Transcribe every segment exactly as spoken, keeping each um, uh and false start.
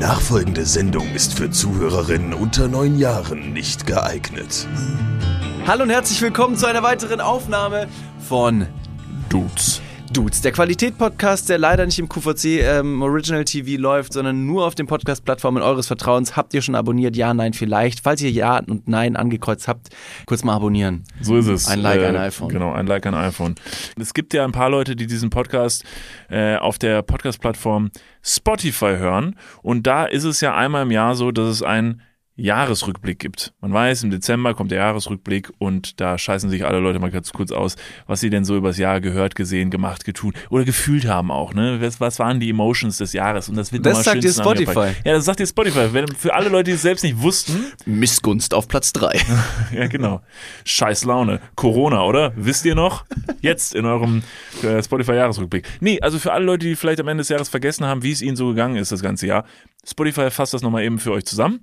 nachfolgende Sendung ist für Zuhörerinnen unter neun Jahren nicht geeignet. Hallo und herzlich willkommen zu einer weiteren Aufnahme von Dudes. Dudes, der Qualität-Podcast, der leider nicht im Q V C ähm, Original T V läuft, sondern nur auf den Podcast-Plattformen eures Vertrauens. Habt ihr schon abonniert? Ja, nein, vielleicht. Falls ihr Ja und Nein angekreuzt habt, kurz mal abonnieren. So ist es. Ein Like, äh, ein iPhone. Genau, ein Like, ein iPhone. Es gibt ja ein paar Leute, die diesen Podcast äh, auf der Podcast-Plattform Spotify hören. Und da ist es ja einmal im Jahr so, dass es ein Jahresrückblick gibt. Man weiß, im Dezember kommt der Jahresrückblick und da scheißen sich alle Leute mal ganz kurz aus, was sie denn so übers Jahr gehört, gesehen, gemacht, getun oder gefühlt haben auch. Ne? Was, was waren die Emotions des Jahres? Und das wird Das sagt dir Spotify. Ja, das sagt dir Spotify. Wenn, für alle Leute, die es selbst nicht wussten. Missgunst auf Platz drei. Ja, genau. Scheiß Laune. Corona, oder? Wisst ihr noch? Jetzt in eurem äh, Spotify-Jahresrückblick. Nee, also für alle Leute, die vielleicht am Ende des Jahres vergessen haben, wie es ihnen so gegangen ist das ganze Jahr. Spotify fasst das nochmal eben für euch zusammen.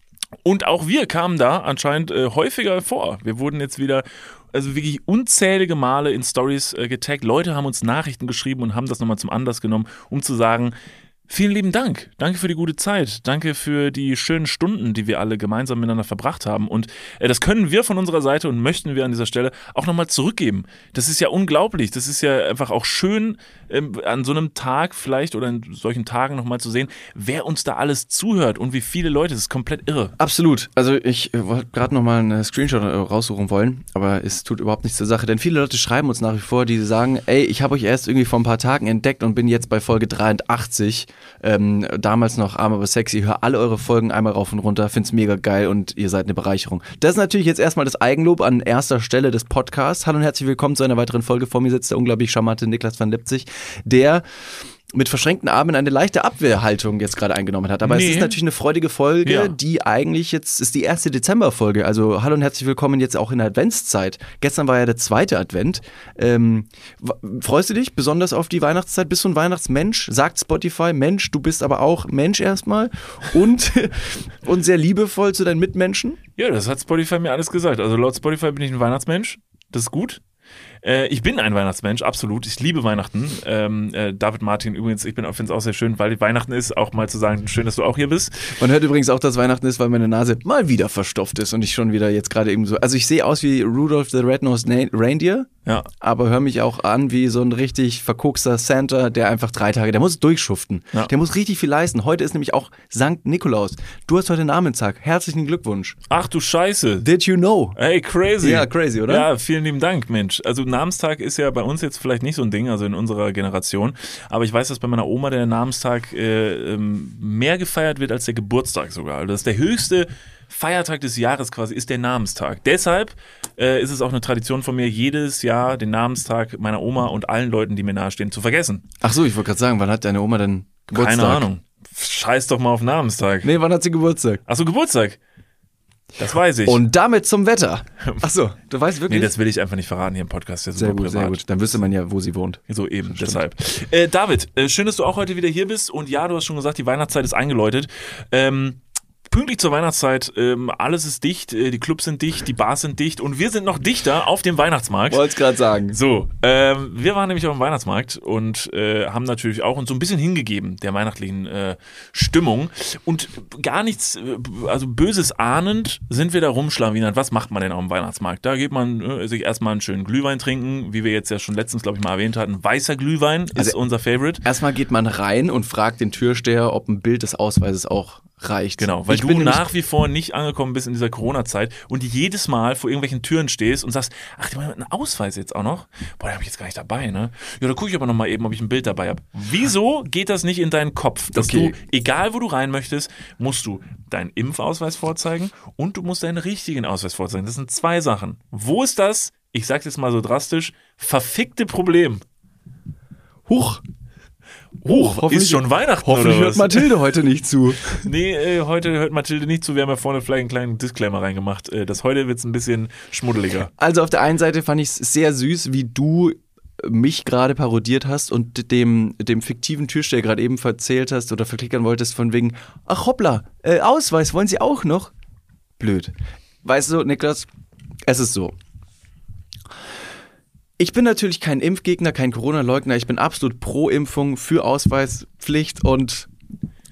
Und auch wir kamen da anscheinend äh, häufiger vor. Wir wurden jetzt wieder, also wirklich unzählige Male in Stories äh, getaggt. Leute haben uns Nachrichten geschrieben und haben das nochmal zum Anlass genommen, um zu sagen, vielen lieben Dank. Danke für die gute Zeit. Danke für die schönen Stunden, die wir alle gemeinsam miteinander verbracht haben. Und äh, das können wir von unserer Seite und möchten wir an dieser Stelle auch nochmal zurückgeben. Das ist ja unglaublich. Das ist ja einfach auch schön, ähm, an so einem Tag vielleicht oder in solchen Tagen nochmal zu sehen, wer uns da alles zuhört und wie viele Leute. Das ist komplett irre. Absolut. Also ich äh, wollte gerade nochmal einen Screenshot äh, raussuchen wollen, aber es tut überhaupt nichts zur Sache. Denn viele Leute schreiben uns nach wie vor, die sagen, ey, ich habe euch erst irgendwie vor ein paar Tagen entdeckt und bin jetzt bei Folge dreiundachtzig. Ähm, damals noch arm, aber sexy. Hör alle eure Folgen einmal rauf und runter. Find's mega geil und ihr seid eine Bereicherung. Das ist natürlich jetzt erstmal das Eigenlob an erster Stelle des Podcasts. Hallo und herzlich willkommen zu einer weiteren Folge. Vor mir sitzt der unglaublich charmante Niklas van Lipzig, der mit verschränkten Armen eine leichte Abwehrhaltung jetzt gerade eingenommen hat. Aber nee. Es ist natürlich eine freudige Folge, ja. Die eigentlich jetzt ist die erste Dezemberfolge. Also hallo und herzlich willkommen jetzt auch in der Adventszeit. Gestern war ja der zweite Advent. Ähm, freust du dich besonders auf die Weihnachtszeit? Bist du ein Weihnachtsmensch? Sagt Spotify, Mensch, du bist aber auch Mensch erstmal und, und sehr liebevoll zu deinen Mitmenschen? Ja, das hat Spotify mir alles gesagt. Also laut Spotify bin ich ein Weihnachtsmensch. Das ist gut. Äh, ich bin ein Weihnachtsmensch, absolut. Ich liebe Weihnachten. Ähm, äh, David Martin übrigens, ich finde es auch sehr schön, weil Weihnachten ist, auch mal zu sagen, schön, dass du auch hier bist. Man hört übrigens auch, dass Weihnachten ist, weil meine Nase mal wieder verstopft ist und ich schon wieder jetzt gerade eben so, also ich sehe aus wie Rudolph the Red-Nosed Reindeer, ja. Aber höre mich auch an wie so ein richtig verkokster Santa, der einfach drei Tage, der muss durchschuften. Ja. Der muss richtig viel leisten. Heute ist nämlich auch Sankt Nikolaus. Du hast heute Namenstag. Herzlichen Glückwunsch. Ach du Scheiße. Did you know? Hey, crazy. Ja, crazy, oder? Ja, vielen lieben Dank, Mensch. Also Namenstag ist ja bei uns jetzt vielleicht nicht so ein Ding, also in unserer Generation. Aber ich weiß, dass bei meiner Oma der Namenstag äh, mehr gefeiert wird als der Geburtstag sogar. Also das ist der höchste Feiertag des Jahres quasi, ist der Namenstag. Deshalb äh, ist es auch eine Tradition von mir, jedes Jahr den Namenstag meiner Oma und allen Leuten, die mir nahestehen, zu vergessen. Ach so, ich wollte gerade sagen, wann hat deine Oma denn Geburtstag? Keine Ahnung. Scheiß doch mal auf Namenstag. Nee, wann hat sie Geburtstag? Ach so, Geburtstag. Das weiß ich. Und damit zum Wetter. Ach so, du weißt wirklich? Nee, das will ich einfach nicht verraten hier im Podcast. Sehr gut, privat. Sehr gut. Dann wüsste man ja, wo sie wohnt. So eben, Stimmt. deshalb. Äh, David, äh, schön, dass du auch heute wieder hier bist. Und ja, du hast schon gesagt, die Weihnachtszeit ist eingeläutet. Ähm, Pünktlich zur Weihnachtszeit, ähm, alles ist dicht, äh, die Clubs sind dicht, die Bars sind dicht und wir sind noch dichter auf dem Weihnachtsmarkt. Wollt's gerade sagen. So, ähm, wir waren nämlich auf dem Weihnachtsmarkt und äh, haben natürlich auch uns so ein bisschen hingegeben der weihnachtlichen äh, Stimmung und gar nichts, äh, also Böses ahnend sind wir da rumschlawinern. Was macht man denn auf dem Weihnachtsmarkt? Da geht man äh, sich erstmal einen schönen Glühwein trinken, wie wir jetzt ja schon letztens, glaube ich, mal erwähnt hatten. Weißer Glühwein ist also unser Favorite. Erstmal geht man rein und fragt den Türsteher, ob ein Bild des Ausweises auch reicht. Genau, weil ich du nach wie vor nicht angekommen bist in dieser Corona-Zeit und jedes Mal vor irgendwelchen Türen stehst und sagst, ach, die haben einen Ausweis jetzt auch noch? Boah, den habe ich jetzt gar nicht dabei, ne? Ja, da gucke ich aber noch mal eben, ob ich ein Bild dabei habe. Wieso geht das nicht in deinen Kopf, dass okay. du, egal wo du rein möchtest, musst du deinen Impfausweis vorzeigen und du musst deinen richtigen Ausweis vorzeigen. Das sind zwei Sachen. Wo ist das, ich sag's jetzt mal so drastisch, verfickte Problem? Huch! Huch, ist schon Weihnachten hoffentlich oder hört Mathilde heute nicht zu. Nee, äh, heute hört Mathilde nicht zu. Wir haben ja vorne vielleicht einen kleinen Disclaimer reingemacht. Äh, das heute wird es ein bisschen schmuddeliger. Also auf der einen Seite fand ich es sehr süß, wie du mich gerade parodiert hast und dem, dem fiktiven Türsteher gerade eben erzählt hast oder verklickern wolltest von wegen, ach hoppla, äh, Ausweis, wollen Sie auch noch? Blöd. Weißt du, Niklas, es ist so. Ich bin natürlich kein Impfgegner, kein Corona-Leugner. Ich bin absolut pro Impfung, für Ausweispflicht und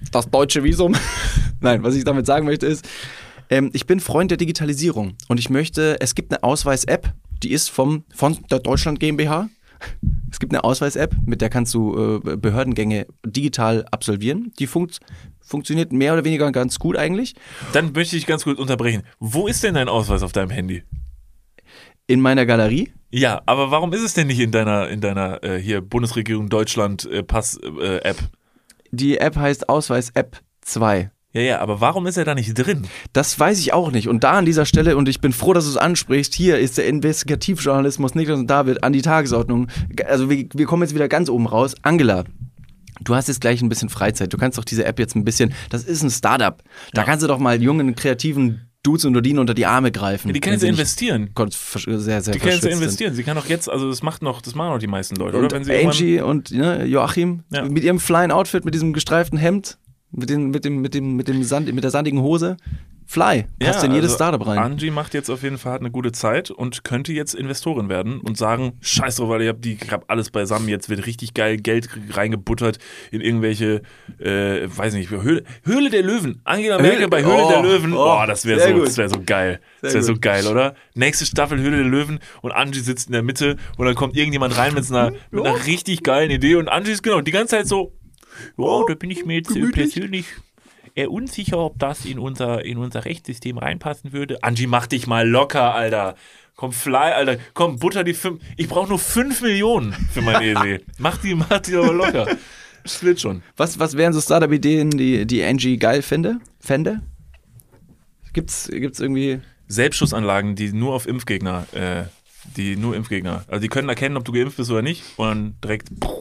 das deutsche Visum. Nein, was ich damit sagen möchte ist, ähm, ich bin Freund der Digitalisierung und ich möchte, es gibt eine Ausweis-App, die ist vom, von der Deutschland GmbH. Es gibt eine Ausweis-App, mit der kannst du äh, Behördengänge digital absolvieren. Die funkt, funktioniert mehr oder weniger ganz gut eigentlich. Dann möchte ich ganz kurz unterbrechen. Wo ist denn dein Ausweis auf deinem Handy? In meiner Galerie. Ja, aber warum ist es denn nicht in deiner, in deiner äh, hier Bundesregierung Deutschland äh, Pass-App? Äh, Die App heißt Ausweis-App zwei. Ja, ja, aber warum ist er da nicht drin? Das weiß ich auch nicht. Und da an dieser Stelle, und ich bin froh, dass du es ansprichst, hier ist der Investigativjournalismus Niklas und David an die Tagesordnung. Also wir, wir kommen jetzt wieder ganz oben raus. Angela, du hast jetzt gleich ein bisschen Freizeit. Du kannst doch diese App jetzt ein bisschen, das ist ein Startup. Da Ja. kannst du doch mal jungen, kreativen Dudes und Dudinen unter die Arme greifen. Ja, die kann jetzt investieren. Gott, sehr, sehr Die kann jetzt verschwitzt investieren. Sie kann auch jetzt, also das macht noch, das machen auch die meisten Leute, sind. oder? Wenn Und sie irgendwann- Angie und ne, Joachim Ja. mit ihrem flying Outfit, mit diesem gestreiften Hemd, mit, den, mit, dem, mit, dem, mit, dem Sand, mit der sandigen Hose. Fly, passt in jedes also Startup rein. Angie macht jetzt auf jeden Fall hat eine gute Zeit und könnte jetzt Investorin werden und sagen, scheiß drauf, weil ich hab, die, ich hab alles beisammen, jetzt wird richtig geil Geld reingebuttert in irgendwelche, äh, weiß nicht, Höhle, Höhle der Löwen. Angela Merkel bei Höhle oh, der Löwen. oh, Oh, das wäre sehr so, gut. das wäre so geil. Das Sehr wäre so gut. geil, oder? Nächste Staffel Höhle der Löwen und Angie sitzt in der Mitte und dann kommt irgendjemand rein mit so einer, mit einer richtig geilen Idee und Angie ist genau die ganze Zeit so, ja, da bin ich mir jetzt gemütlich. persönlich eher unsicher, ob das in unser, in unser Rechtssystem reinpassen würde. Angie, mach dich mal locker, Alter. Komm, fly, Alter. Komm, butter die fünf. Ich brauche nur fünf Millionen für meine Idee. Mach die, mach die aber locker. Das wird schon. Was, was wären so Startup-Ideen, die, die Angie geil fände? Fände? Gibt's, gibt's irgendwie. Selbstschussanlagen, die nur auf Impfgegner, äh, die nur Impfgegner. Also die können erkennen, ob du geimpft bist oder nicht und dann direkt puh,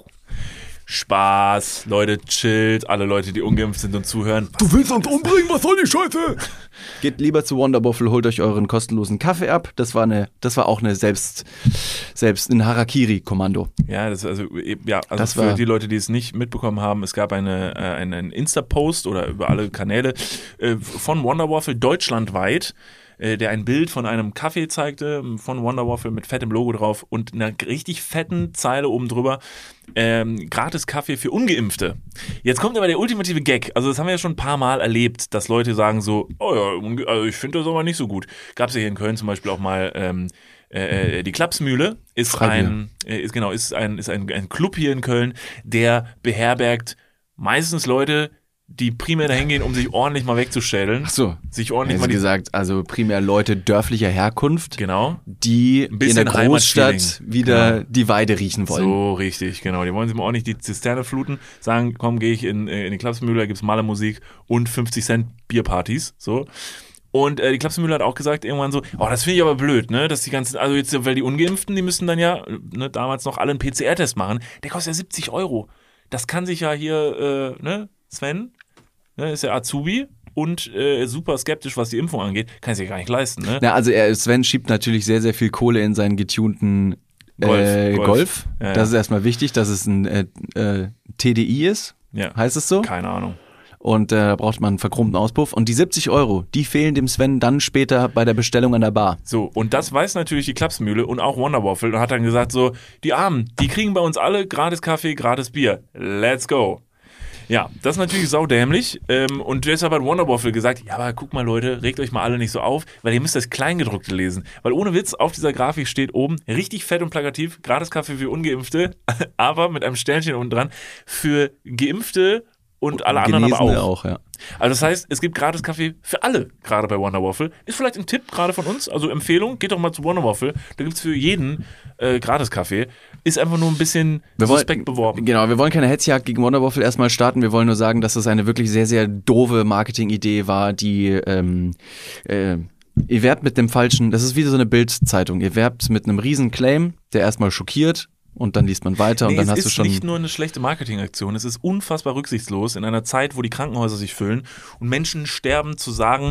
Spaß, Leute, chillt, alle Leute, die ungeimpft sind und zuhören. Du willst uns umbringen, was soll die Scheiße? Geht lieber zu Wonderwaffle, holt euch euren kostenlosen Kaffee ab. Das war eine, das war auch eine selbst, selbst ein Harakiri-Kommando. Ja, das also ja, also Das für war- die Leute, die es nicht mitbekommen haben, es gab eine äh, einen Insta-Post oder über alle Kanäle äh, von Wonderwaffle deutschlandweit, äh, der ein Bild von einem Kaffee zeigte, von Wonderwaffle mit fettem Logo drauf und einer richtig fetten Zeile oben drüber, ähm, gratis Kaffee für Ungeimpfte. Jetzt kommt aber der ultimative Gag. Also das haben wir ja schon ein paar Mal erlebt, dass Leute sagen so, oh ja, unge- also ich finde das aber nicht so gut. Gab es ja hier in Köln zum Beispiel auch mal ähm, äh, die Klapsmühle ist Freibier. ein, äh, ist genau, ist ein, ist ein, ein Club hier in Köln, der beherbergt meistens Leute, die primär dahin gehen, um sich ordentlich mal wegzuschädeln. Ach so. Sich ordentlich Also mal die, gesagt, also primär Leute dörflicher Herkunft, genau. die Ein in bisschen der Großstadt Heimatfeeling. wieder Genau. die Weide riechen wollen. So richtig, genau. Die wollen sich mal ordentlich die Zisterne fluten, sagen, komm, gehe ich in, äh, in die Klapsmühle, da gibt's Malermusik und fünfzig Cent Bierpartys, so. Und äh, die Klapsmühle hat auch gesagt irgendwann so, oh, das finde ich aber blöd, ne, dass die ganzen, also jetzt, weil die Ungeimpften, die müssen dann ja, ne, damals noch alle einen P C R-Test machen, der kostet ja siebzig Euro. Das kann sich ja hier, äh, ne, Sven, ne, ist ja Azubi und äh, super skeptisch, was die Impfung angeht, kann sich ja gar nicht leisten, ne. Na, also er, Sven schiebt natürlich sehr, sehr viel Kohle in seinen getunten Golf, äh, Golf. Golf. Ja, ja. Das ist erstmal wichtig, dass es ein äh, äh, T D I ist, Ja, heißt es so? keine Ahnung. Und äh, da braucht man einen verchromten Auspuff. Und die siebzig Euro, die fehlen dem Sven dann später bei der Bestellung an der Bar. So, und das weiß natürlich die Klapsmühle und auch Wonderwaffle und hat dann gesagt so, die Armen, die kriegen bei uns alle gratis Kaffee, gratis Bier. Let's go. Ja, das ist natürlich saudämlich ähm, und deshalb hat Wonderwaffle gesagt, ja, aber guck mal Leute, regt euch mal alle nicht so auf, weil ihr müsst das Kleingedruckte lesen. Weil ohne Witz, auf dieser Grafik steht oben, richtig fett und plakativ, gratis Kaffee für Ungeimpfte, aber mit einem Sternchen unten dran, für Geimpfte und alle anderen aber Genesene auch. auch, ja. Also das heißt, es gibt gratis Kaffee für alle, gerade bei Wonderwaffle. Ist vielleicht ein Tipp gerade von uns, also Empfehlung, geht doch mal zu Wonderwaffle. Da gibt es für jeden äh, gratis Kaffee. Ist einfach nur ein bisschen Wir wollen- suspekt beworben. Genau, wir wollen keine Hetzjagd gegen Wonderwaffle erstmal starten. Wir wollen nur sagen, dass das eine wirklich sehr, sehr doofe Marketingidee war, die ähm, äh, ihr werbt mit dem falschen, das ist wie so eine Bild-Zeitung. Ihr werbt mit einem riesen Claim, der erstmal schockiert und dann liest man weiter und Nee, dann es hast ist du schon... nicht nur eine schlechte Marketingaktion, es ist unfassbar rücksichtslos in einer Zeit, wo die Krankenhäuser sich füllen und Menschen sterben, zu sagen,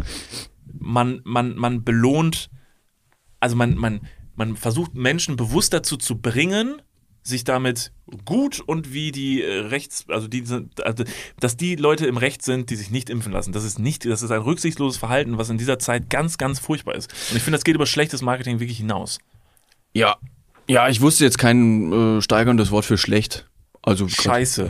man, man, man belohnt, also man, man, man versucht Menschen bewusst dazu zu bringen, sich damit gut und wie die äh, Rechts, also die sind, also, dass die Leute im Recht sind, die sich nicht impfen lassen. Das ist nicht, das ist ein rücksichtsloses Verhalten, was in dieser Zeit ganz, ganz furchtbar ist. Und ich finde, das geht über schlechtes Marketing wirklich hinaus. Ja, ja, ich wusste jetzt kein äh, steigerndes Wort für schlecht. Also Scheiße.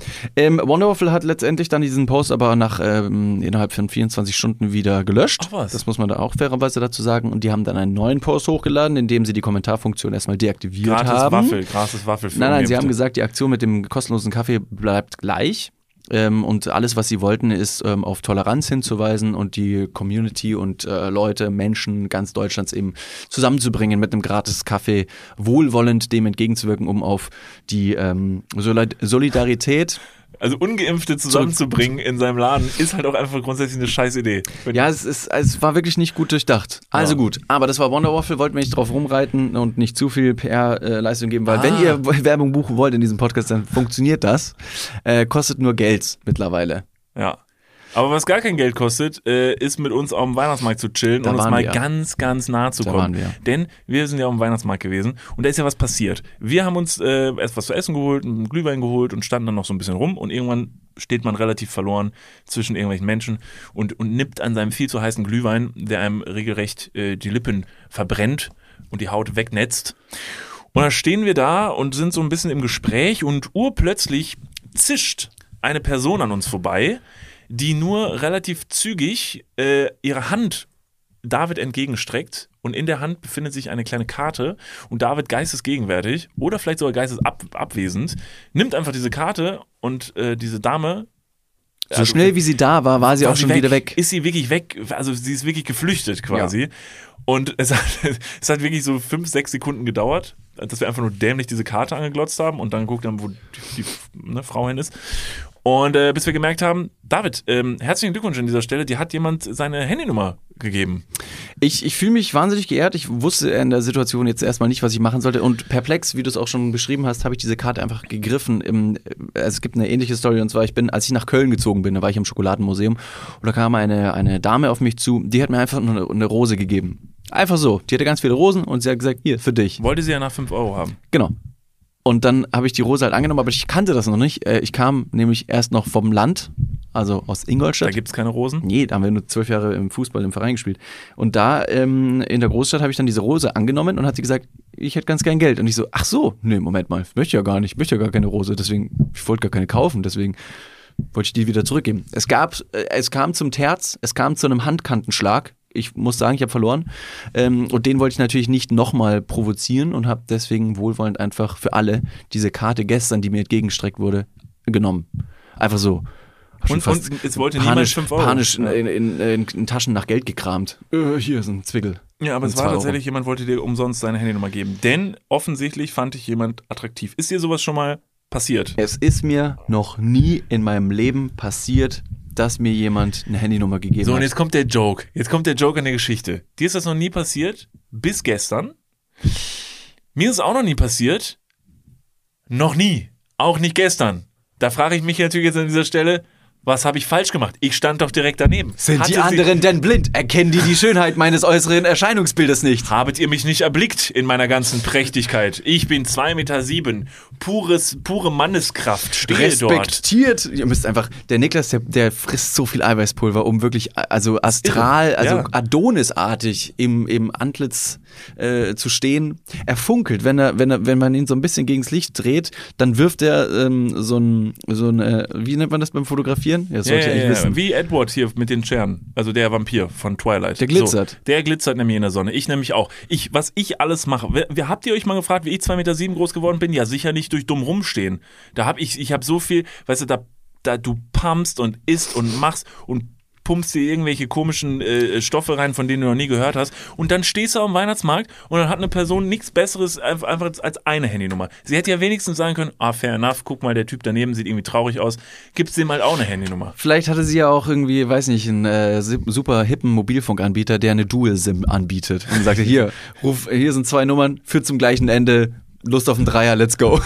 Ähm, Wonderwaffle hat letztendlich dann diesen Post aber nach ähm, innerhalb von vierundzwanzig Stunden wieder gelöscht. Ach was. Das muss man da auch fairerweise dazu sagen. Und die haben dann einen neuen Post hochgeladen, in dem sie die Kommentarfunktion erstmal deaktiviert Gratis haben. Waffel, gratis Waffel für Nein, nein, sie Ungeimpfte. haben gesagt, die Aktion mit dem kostenlosen Kaffee bleibt gleich. Ähm, und alles, was sie wollten, ist ähm, auf Toleranz hinzuweisen und die Community und äh, Leute, Menschen ganz Deutschlands eben zusammenzubringen mit einem gratis Kaffee, wohlwollend dem entgegenzuwirken, um auf die ähm, Solid- Solidarität. Also Ungeimpfte zusammenzubringen in seinem Laden ist halt auch einfach grundsätzlich eine scheiß Idee. Ja, es, ist, es war wirklich nicht gut durchdacht. Also Ja. gut, aber das war Wonderwaffle, wollten wir nicht drauf rumreiten und nicht zu viel P R-Leistung geben, weil Ah. wenn ihr Werbung buchen wollt in diesem Podcast, dann funktioniert das. Äh, kostet nur Geld mittlerweile. Ja. Aber was gar kein Geld kostet, äh, ist mit uns auf dem Weihnachtsmarkt zu chillen Da und uns waren mal wir. ganz, ganz nah zu Da kommen. waren wir. Denn wir sind ja auf dem Weihnachtsmarkt gewesen und da ist ja was passiert. Wir haben uns äh, erst was zu essen geholt, einen Glühwein geholt und standen dann noch so ein bisschen rum und irgendwann steht man relativ verloren zwischen irgendwelchen Menschen und, und nippt an seinem viel zu heißen Glühwein, der einem regelrecht äh, die Lippen verbrennt und die Haut wegnetzt. Und dann stehen wir da und sind so ein bisschen im Gespräch und urplötzlich zischt eine Person an uns vorbei, die nur relativ zügig äh, ihre Hand David entgegenstreckt und in der Hand befindet sich eine kleine Karte und David geistesgegenwärtig oder vielleicht sogar geistesabwesend nimmt einfach diese Karte und äh, diese Dame So also, schnell wie sie da war, war sie war auch sie schon weg. wieder weg. Ist sie wirklich weg, also sie ist wirklich geflüchtet quasi. Und es hat, es hat wirklich so fünf, sechs Sekunden gedauert, dass wir einfach nur dämlich diese Karte angeglotzt haben und dann geguckt haben, wo die, die ne, Frau hin ist. Und äh, bis wir gemerkt haben, David, ähm, herzlichen Glückwunsch an dieser Stelle, dir hat jemand seine Handynummer gegeben. Ich, ich fühle mich wahnsinnig geehrt. Ich wusste in der Situation jetzt erstmal nicht, was ich machen sollte. Und perplex, wie du es auch schon beschrieben hast, habe ich diese Karte einfach gegriffen. Im, es gibt eine ähnliche Story und zwar, ich bin, als ich nach Köln gezogen bin, da war ich im Schokoladenmuseum und da kam eine, eine Dame auf mich zu, die hat mir einfach nur eine, eine Rose gegeben. Einfach so. Die hatte ganz viele Rosen und sie hat gesagt, hier, für dich. Wollte sie ja nach fünf Euro haben. Genau. Und dann habe ich die Rose halt angenommen, aber ich kannte das noch nicht. Ich kam nämlich erst noch vom Land, also aus Ingolstadt. Da gibt es keine Rosen? Nee, da haben wir nur zwölf Jahre im Fußball im Verein gespielt. Und da ähm, in der Großstadt habe ich dann diese Rose angenommen und hat sie gesagt, ich hätte ganz gern Geld. Und ich so, ach so, nee, Moment mal, ich möchte ja gar nicht, ich möchte ja gar keine Rose, deswegen, ich wollte gar keine kaufen, deswegen wollte ich die wieder zurückgeben. Es gab, äh, es kam zum Terz, es kam zu einem Handkantenschlag. Ich muss sagen, ich habe verloren. Ähm, und den wollte ich natürlich nicht nochmal provozieren und habe deswegen wohlwollend einfach für alle diese Karte gestern, die mir entgegengestreckt wurde, genommen. Einfach so. Schon Und, fast und es wollte niemand panisch, fünf Euro. panisch in, in, in, in, in Taschen nach Geld gekramt. Äh, hier ist ein Zwickel. Ja, aber Und es war zwei tatsächlich, jemand wollte dir umsonst seine Handynummer geben. Denn offensichtlich fand ich jemand attraktiv. Ist dir sowas schon mal passiert? Es ist mir noch nie in meinem Leben passiert, dass mir jemand eine Handynummer gegeben So, und hat. jetzt kommt der Joke. Jetzt kommt der Joke an der Geschichte. Dir ist das noch nie passiert, bis gestern. Mir ist es auch noch nie passiert. Noch nie. Auch nicht gestern. Da frage ich mich natürlich jetzt an dieser Stelle, was habe ich falsch gemacht? Ich stand doch direkt daneben. Sind Hatte die sie- anderen denn blind? Erkennen die die Schönheit meines äußeren Erscheinungsbildes nicht? Habet ihr mich nicht erblickt in meiner ganzen Prächtigkeit? Ich bin zwei Meter sieben. Pures, pure Manneskraft. Stehe dort. Respektiert. Ihr müsst einfach, der Niklas, der, der frisst so viel Eiweißpulver, um wirklich, also astral, irre, also ja. Adonisartig im, im Antlitz äh, zu stehen. Er funkelt, wenn er, wenn er, wenn man ihn so ein bisschen gegens Licht dreht, dann wirft er ähm, so ein, so ein, äh, wie nennt man das beim Fotografieren? Ja, das Ja, sollte ja, ich eigentlich ja. wissen. Wie Edward hier mit den Scheren. Also der Vampir von Twilight. Der glitzert. So, der glitzert nämlich in der Sonne. Ich nämlich auch. Ich, was ich alles mache. Wer, wer, habt ihr euch mal gefragt, wie ich zwei Meter sieben groß geworden bin? Ja, sicher nicht durch dumm rumstehen. Da hab ich, ich habe so viel, weißt du, da, da du pumpst und isst und machst und pumpst dir irgendwelche komischen äh, Stoffe rein, von denen du noch nie gehört hast. Und dann stehst du am Weihnachtsmarkt und dann hat eine Person nichts Besseres einfach, einfach als eine Handynummer. Sie hätte ja wenigstens sagen können, ah, fair enough, guck mal, der Typ daneben sieht irgendwie traurig aus. Gibt's dem halt auch eine Handynummer. Vielleicht hatte sie ja auch irgendwie, weiß nicht, einen äh, super hippen Mobilfunkanbieter, der eine Dual-SIM anbietet. Und sagte, hier, ruf, hier sind zwei Nummern, führt zum gleichen Ende, Lust auf einen Dreier, let's go.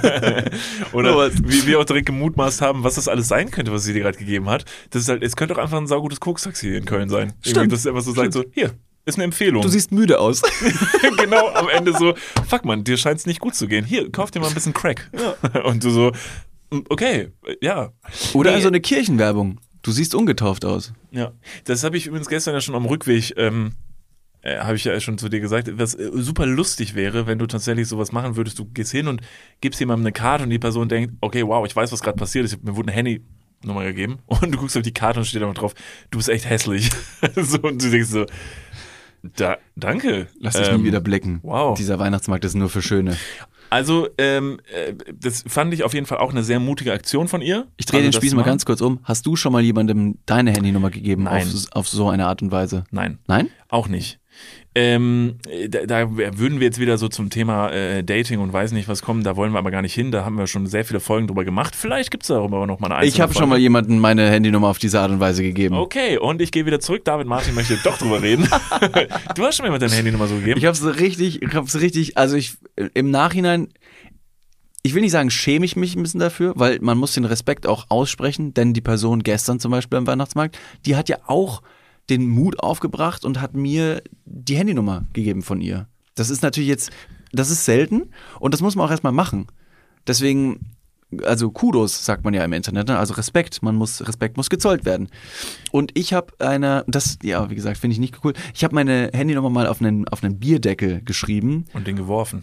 Oder Sowas. wie wir auch direkt gemutmaßt haben, was das alles sein könnte, was sie dir gerade gegeben hat. Das ist halt, es könnte auch einfach ein saugutes Koks-Taxi in Köln sein. Irgendwie, Stimmt. das ist einfach so sagt so, hier, ist eine Empfehlung. Du siehst müde aus. Genau, am Ende so, fuck man, dir scheint es nicht gut zu gehen. Hier, kauf dir mal ein bisschen Crack. Und du so, okay, ja. Oder Nee. also eine Kirchenwerbung. Du siehst ungetauft aus. Ja, das habe ich übrigens gestern ja schon am Rückweg ähm, äh, habe ich ja schon zu dir gesagt, was äh, super lustig wäre, wenn du tatsächlich sowas machen würdest, du gehst hin und gibst jemandem eine Karte und die Person denkt, okay, wow, ich weiß, was gerade passiert ist, mir wurde eine Handynummer gegeben und du guckst auf die Karte und steht da drauf, du bist echt hässlich. so, und du denkst so, da, danke. Lass dich ähm, nie wieder blicken. Wow. Dieser Weihnachtsmarkt ist nur für Schöne. Also, ähm, äh, das fand ich auf jeden Fall auch eine sehr mutige Aktion von ihr. Ich drehe also, den Spieß mal ganz kurz um. Hast du schon mal jemandem deine Handynummer gegeben Nein. auf, auf so eine Art und Weise? Nein. Nein? Auch nicht. Ähm, da, da würden wir jetzt wieder so zum Thema äh, Dating und weiß nicht was kommen, da wollen wir aber gar nicht hin, da haben wir schon sehr viele Folgen drüber gemacht. Vielleicht gibt es darüber aber noch mal eine einzelne Ich habe schon mal jemandem meine Handynummer auf diese Art und Weise gegeben. Okay, und ich gehe wieder zurück. David Martin möchte doch drüber reden. Du hast schon mal deine Handynummer so gegeben. Ich habe es richtig, ich habe es richtig, also ich im Nachhinein, ich will nicht sagen, schäme ich mich ein bisschen dafür, weil man muss den Respekt auch aussprechen, denn die Person gestern zum Beispiel am Weihnachtsmarkt, die hat ja auch den Mut aufgebracht und hat mir die Handynummer gegeben von ihr. Das ist natürlich jetzt, das ist selten und das muss man auch erstmal machen. Deswegen, also Kudos sagt man ja im Internet, ne? Also Respekt, man muss, Respekt muss gezollt werden. Und ich habe eine, das, ja, wie gesagt, finde ich nicht cool, ich habe meine Handynummer mal auf einen, auf einen Bierdeckel geschrieben. Und den geworfen.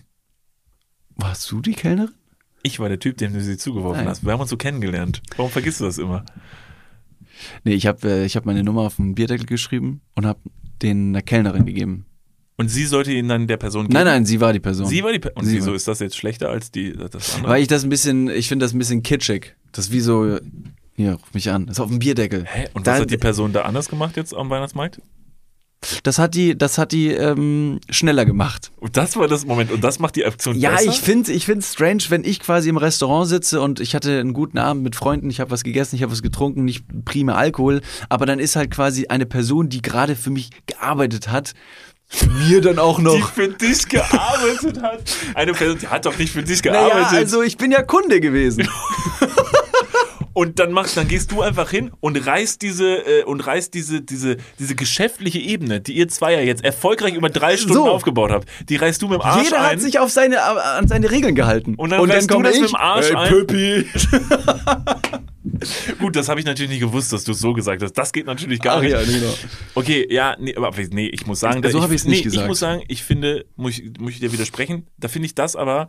Warst du die Kellnerin? Ich war der Typ, dem du sie zugeworfen Nein. hast. Wir haben uns so kennengelernt. Warum vergisst du das immer? Nee, ich habe äh, ich hab meine Nummer auf einen Bierdeckel geschrieben und habe den einer Kellnerin gegeben. Und sie sollte ihn dann der Person geben? Nein, nein, sie war die Person. Sie war die Person. Und Sie wieso war- ist das jetzt schlechter als die, das andere? Weil ich das ein bisschen, ich finde das ein bisschen kitschig. Das ist wie so, hier, ruf mich an. Das ist auf dem Bierdeckel. Hä? Und Da- was hat die Person da anders gemacht jetzt am Weihnachtsmarkt? Das hat die, das hat die ähm, schneller gemacht. Und das war das Moment. Und das macht die Aktion Ja, besser? ich finde ich finde es strange, wenn ich quasi im Restaurant sitze und ich hatte einen guten Abend mit Freunden, ich habe was gegessen, ich habe was getrunken, nicht prima Alkohol, aber dann ist halt quasi eine Person, die gerade für mich gearbeitet hat, mir dann auch noch. Die für dich gearbeitet hat. Eine Person, die hat doch nicht für dich Naja, gearbeitet. also ich bin ja Kunde gewesen. Und dann machst, dann gehst du einfach hin und reißt diese äh, und reißt diese diese diese geschäftliche Ebene, die ihr zwei ja jetzt erfolgreich über drei Stunden So. aufgebaut habt. Die reißt du mit dem Arsch Jeder ein. hat sich auf seine, an seine Regeln gehalten. Und dann reißt du komme das ich, mit dem Arsch ey, ein. Püppi. Gut, das habe ich natürlich nicht gewusst, dass du es so gesagt hast. Das geht natürlich gar Ach nicht. ja, genau. Okay, ja, nee, aber nee, ich muss sagen, da- So ich, hab ich's nicht nee, gesagt. ich muss sagen, ich finde, muss ich, muss ich dir widersprechen, da finde ich das aber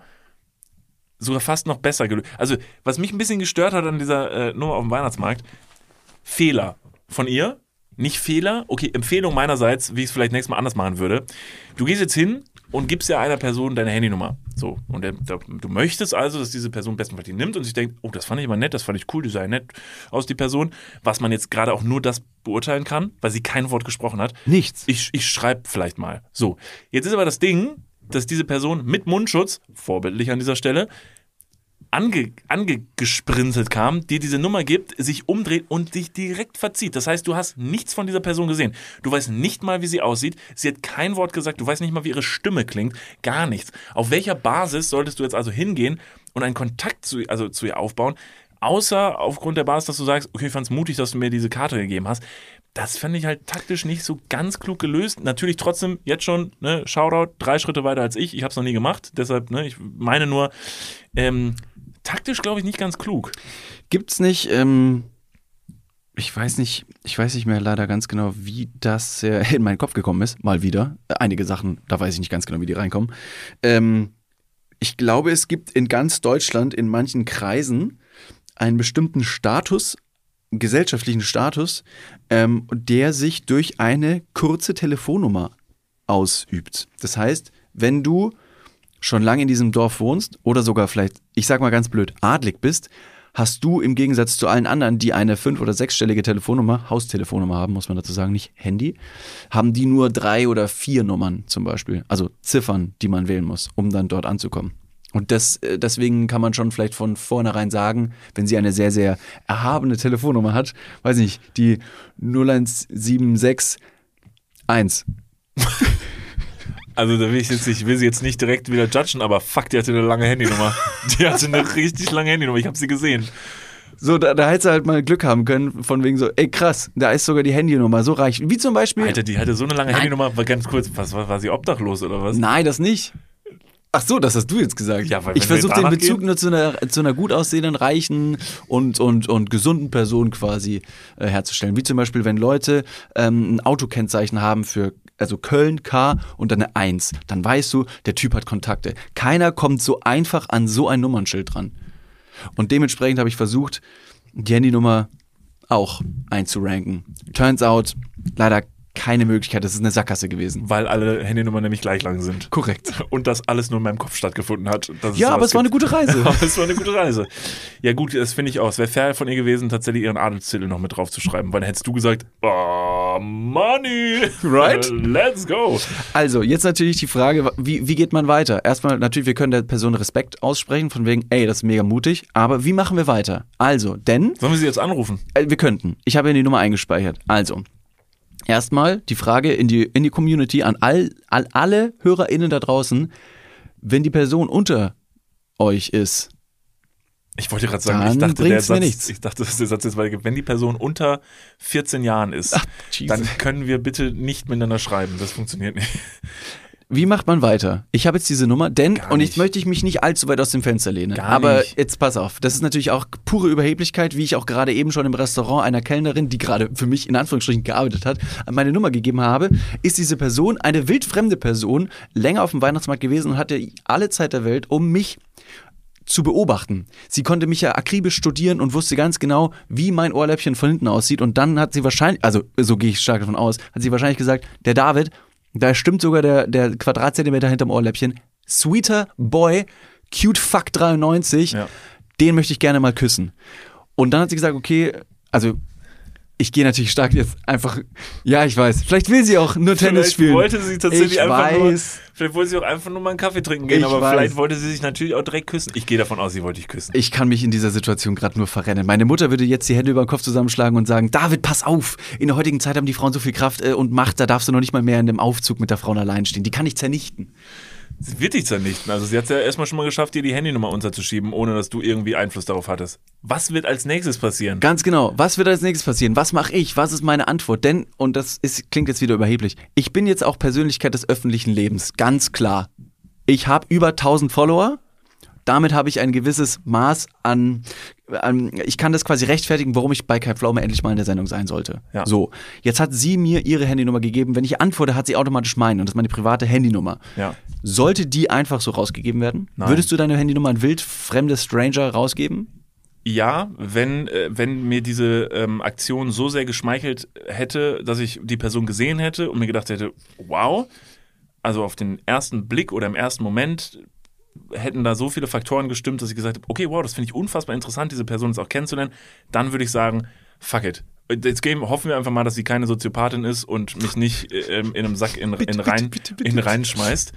sogar fast noch besser gelöst. Also, was mich ein bisschen gestört hat an dieser äh, Nummer auf dem Weihnachtsmarkt, Fehler von ihr, nicht Fehler, okay, Empfehlung meinerseits, wie ich es vielleicht nächstes Mal anders machen würde. Du gehst jetzt hin und gibst ja einer Person deine Handynummer. So, und der, der, du möchtest also, dass diese Person bestenfalls die nimmt und sich denkt, oh, das fand ich aber nett, das fand ich cool, die sah ja nett aus, die Person, was man jetzt gerade auch nur das beurteilen kann, weil sie kein Wort gesprochen hat. Nichts. Ich, ich schreibe vielleicht mal. So, jetzt ist aber das Ding, dass diese Person mit Mundschutz, vorbildlich an dieser Stelle, ange, angesprintet kam, dir diese Nummer gibt, sich umdreht und dich direkt verzieht. Das heißt, du hast nichts von dieser Person gesehen. Du weißt nicht mal, wie sie aussieht. Sie hat kein Wort gesagt. Du weißt nicht mal, wie ihre Stimme klingt. Gar nichts. Auf welcher Basis solltest du jetzt also hingehen und einen Kontakt zu, also zu ihr aufbauen? Außer aufgrund der Basis, dass du sagst, okay, ich fand es mutig, dass du mir diese Karte gegeben hast. Das fand ich halt taktisch nicht so ganz klug gelöst. Natürlich trotzdem jetzt schon, ne, Shoutout, drei Schritte weiter als ich. Ich habe es noch nie gemacht. Deshalb, ne, ich meine nur, ähm, taktisch glaube ich nicht ganz klug. Gibt's nicht, ähm, ich weiß nicht, ich weiß nicht mehr leider ganz genau, wie das äh, in meinen Kopf gekommen ist, mal wieder. Einige Sachen, da weiß ich nicht ganz genau, wie die reinkommen. Ähm, ich glaube, es gibt in ganz Deutschland in manchen Kreisen einen bestimmten Status, gesellschaftlichen Status, ähm, der sich durch eine kurze Telefonnummer ausübt. Das heißt, wenn du schon lange in diesem Dorf wohnst oder sogar vielleicht, ich sag mal ganz blöd, adlig bist, hast du im Gegensatz zu allen anderen, die eine fünf- oder sechsstellige Telefonnummer, Haustelefonnummer haben, muss man dazu sagen, nicht Handy, haben die nur drei oder vier Nummern zum Beispiel, also Ziffern, die man wählen muss, um dann dort anzukommen. Und das, äh, deswegen kann man schon vielleicht von vornherein sagen, wenn sie eine sehr, sehr erhabene Telefonnummer hat, weiß nicht, die null eins sieben sechs eins. Also da will ich jetzt nicht, ich will sie jetzt nicht direkt wieder judgen, aber fuck, die hatte eine lange Handynummer. Die hatte eine richtig lange Handynummer, ich habe sie gesehen. So, da, da hättest du halt mal Glück haben können, von wegen so, ey krass, da ist sogar die Handynummer so reich. Wie zum Beispiel. Alter, die hatte so eine lange Nein. Handynummer, war ganz kurz, was, war, war sie obdachlos oder was? Nein, das nicht. Ach so, das hast du jetzt gesagt. Ja, weil ich wenn wir versuche den danach Bezug gehen- nur zu einer, zu einer gut aussehenden, reichen und, und, und gesunden Person quasi äh, herzustellen. Wie zum Beispiel, wenn Leute ähm, ein Autokennzeichen haben für also Köln, K und dann eine eins. Dann weißt du, der Typ hat Kontakte. Keiner kommt so einfach an so ein Nummernschild dran. Und dementsprechend habe ich versucht, die Handynummer auch einzuranken. Turns out, leider keine Möglichkeit, das ist eine Sackgasse gewesen. Weil alle Handynummern nämlich gleich lang sind. Korrekt. Und das alles nur in meinem Kopf stattgefunden hat. Dass Ja, es aber es war eine gibt. gute Reise. Aber es war eine gute Reise. Ja gut, das finde ich auch. Es wäre fair von ihr gewesen, tatsächlich ihren Adelstitel noch mit drauf zu schreiben, weil dann hättest du gesagt, oh, money, Right? Let's go. Also, jetzt natürlich die Frage, wie, wie geht man weiter? Erstmal natürlich, wir können der Person Respekt aussprechen, von wegen, ey, das ist mega mutig, aber wie machen wir weiter? Also, denn, Sollen wir sie jetzt anrufen? äh, wir könnten. Ich habe ja die Nummer eingespeichert. Also, erstmal die Frage in die, in die Community an all, all, alle HörerInnen da draußen, wenn die Person unter euch ist, Ich wollte gerade sagen, Dann ich dachte, der bringt's mir Satz, nichts. ich dachte, dass der Satz jetzt weitergeht. Wenn die Person unter vierzehn Jahren ist, Jesus. dann können wir bitte nicht miteinander schreiben. Das funktioniert nicht. Wie macht man weiter? Ich habe jetzt diese Nummer, denn, Gar und jetzt nicht. möchte ich mich nicht allzu weit aus dem Fenster lehnen, Gar aber nicht. jetzt pass auf, das ist natürlich auch pure Überheblichkeit, wie ich auch gerade eben schon im Restaurant einer Kellnerin, die gerade für mich in Anführungsstrichen gearbeitet hat, meine Nummer gegeben habe, ist diese Person eine wildfremde Person, länger auf dem Weihnachtsmarkt gewesen und hatte alle Zeit der Welt, um mich zu beobachten. Sie konnte mich ja akribisch studieren und wusste ganz genau, wie mein Ohrläppchen von hinten aussieht und dann hat sie wahrscheinlich, also so gehe ich stark davon aus, hat sie wahrscheinlich gesagt, der David, da stimmt sogar der, der Quadratzentimeter hinterm Ohrläppchen. Sweeter Boy, cute fuck dreiundneunzig, Ja. den möchte ich gerne mal küssen. Und dann hat sie gesagt, okay, also ich gehe natürlich stark jetzt einfach, ja, ich weiß, vielleicht will sie auch nur Tennis Vielleicht spielen. wollte sie tatsächlich ich einfach nur, weiß. vielleicht wollte sie auch einfach nur mal einen Kaffee trinken gehen, Ich aber weiß. vielleicht wollte sie sich natürlich auch direkt küssen. Ich gehe davon aus, sie wollte dich küssen. Ich kann mich in dieser Situation gerade nur verrennen. Meine Mutter würde jetzt die Hände über den Kopf zusammenschlagen und sagen, David, pass auf, in der heutigen Zeit haben die Frauen so viel Kraft äh, und Macht, da darfst du noch nicht mal mehr in dem Aufzug mit der Frau allein stehen. Die kann ich zernichten. Sie wird dich zernichten. Also sie hat es ja erstmal schon mal geschafft, dir die Handynummer unterzuschieben, ohne dass du irgendwie Einfluss darauf hattest. Was wird als nächstes passieren? Ganz genau. Was wird als nächstes passieren? Was mache ich? Was ist meine Antwort? Denn, und das ist, klingt jetzt wieder überheblich, ich bin jetzt auch Persönlichkeit des öffentlichen Lebens. Ganz klar. Ich habe über tausend Follower. Damit habe ich ein gewisses Maß an, an, ich kann das quasi rechtfertigen, warum ich bei Kai Pflaume endlich mal in der Sendung sein sollte. Ja. So, jetzt hat sie mir ihre Handynummer gegeben. Wenn ich antworte, hat sie automatisch meine und das ist meine private Handynummer. Ja. Sollte die einfach so rausgegeben werden? Nein. Würdest du deine Handynummer an wildfremde Stranger rausgeben? Ja, wenn, äh, wenn mir diese ähm, Aktion so sehr geschmeichelt hätte, dass ich die Person gesehen hätte und mir gedacht hätte, wow, also auf den ersten Blick oder im ersten Moment hätten da so viele Faktoren gestimmt, dass ich gesagt habe, okay, wow, das finde ich unfassbar interessant, diese Person jetzt auch kennenzulernen, dann würde ich sagen, fuck it. Jetzt gehen, hoffen wir einfach mal, dass sie keine Soziopathin ist und mich nicht äh, in einem Sack in, in, rein, bitte, bitte. in reinschmeißt.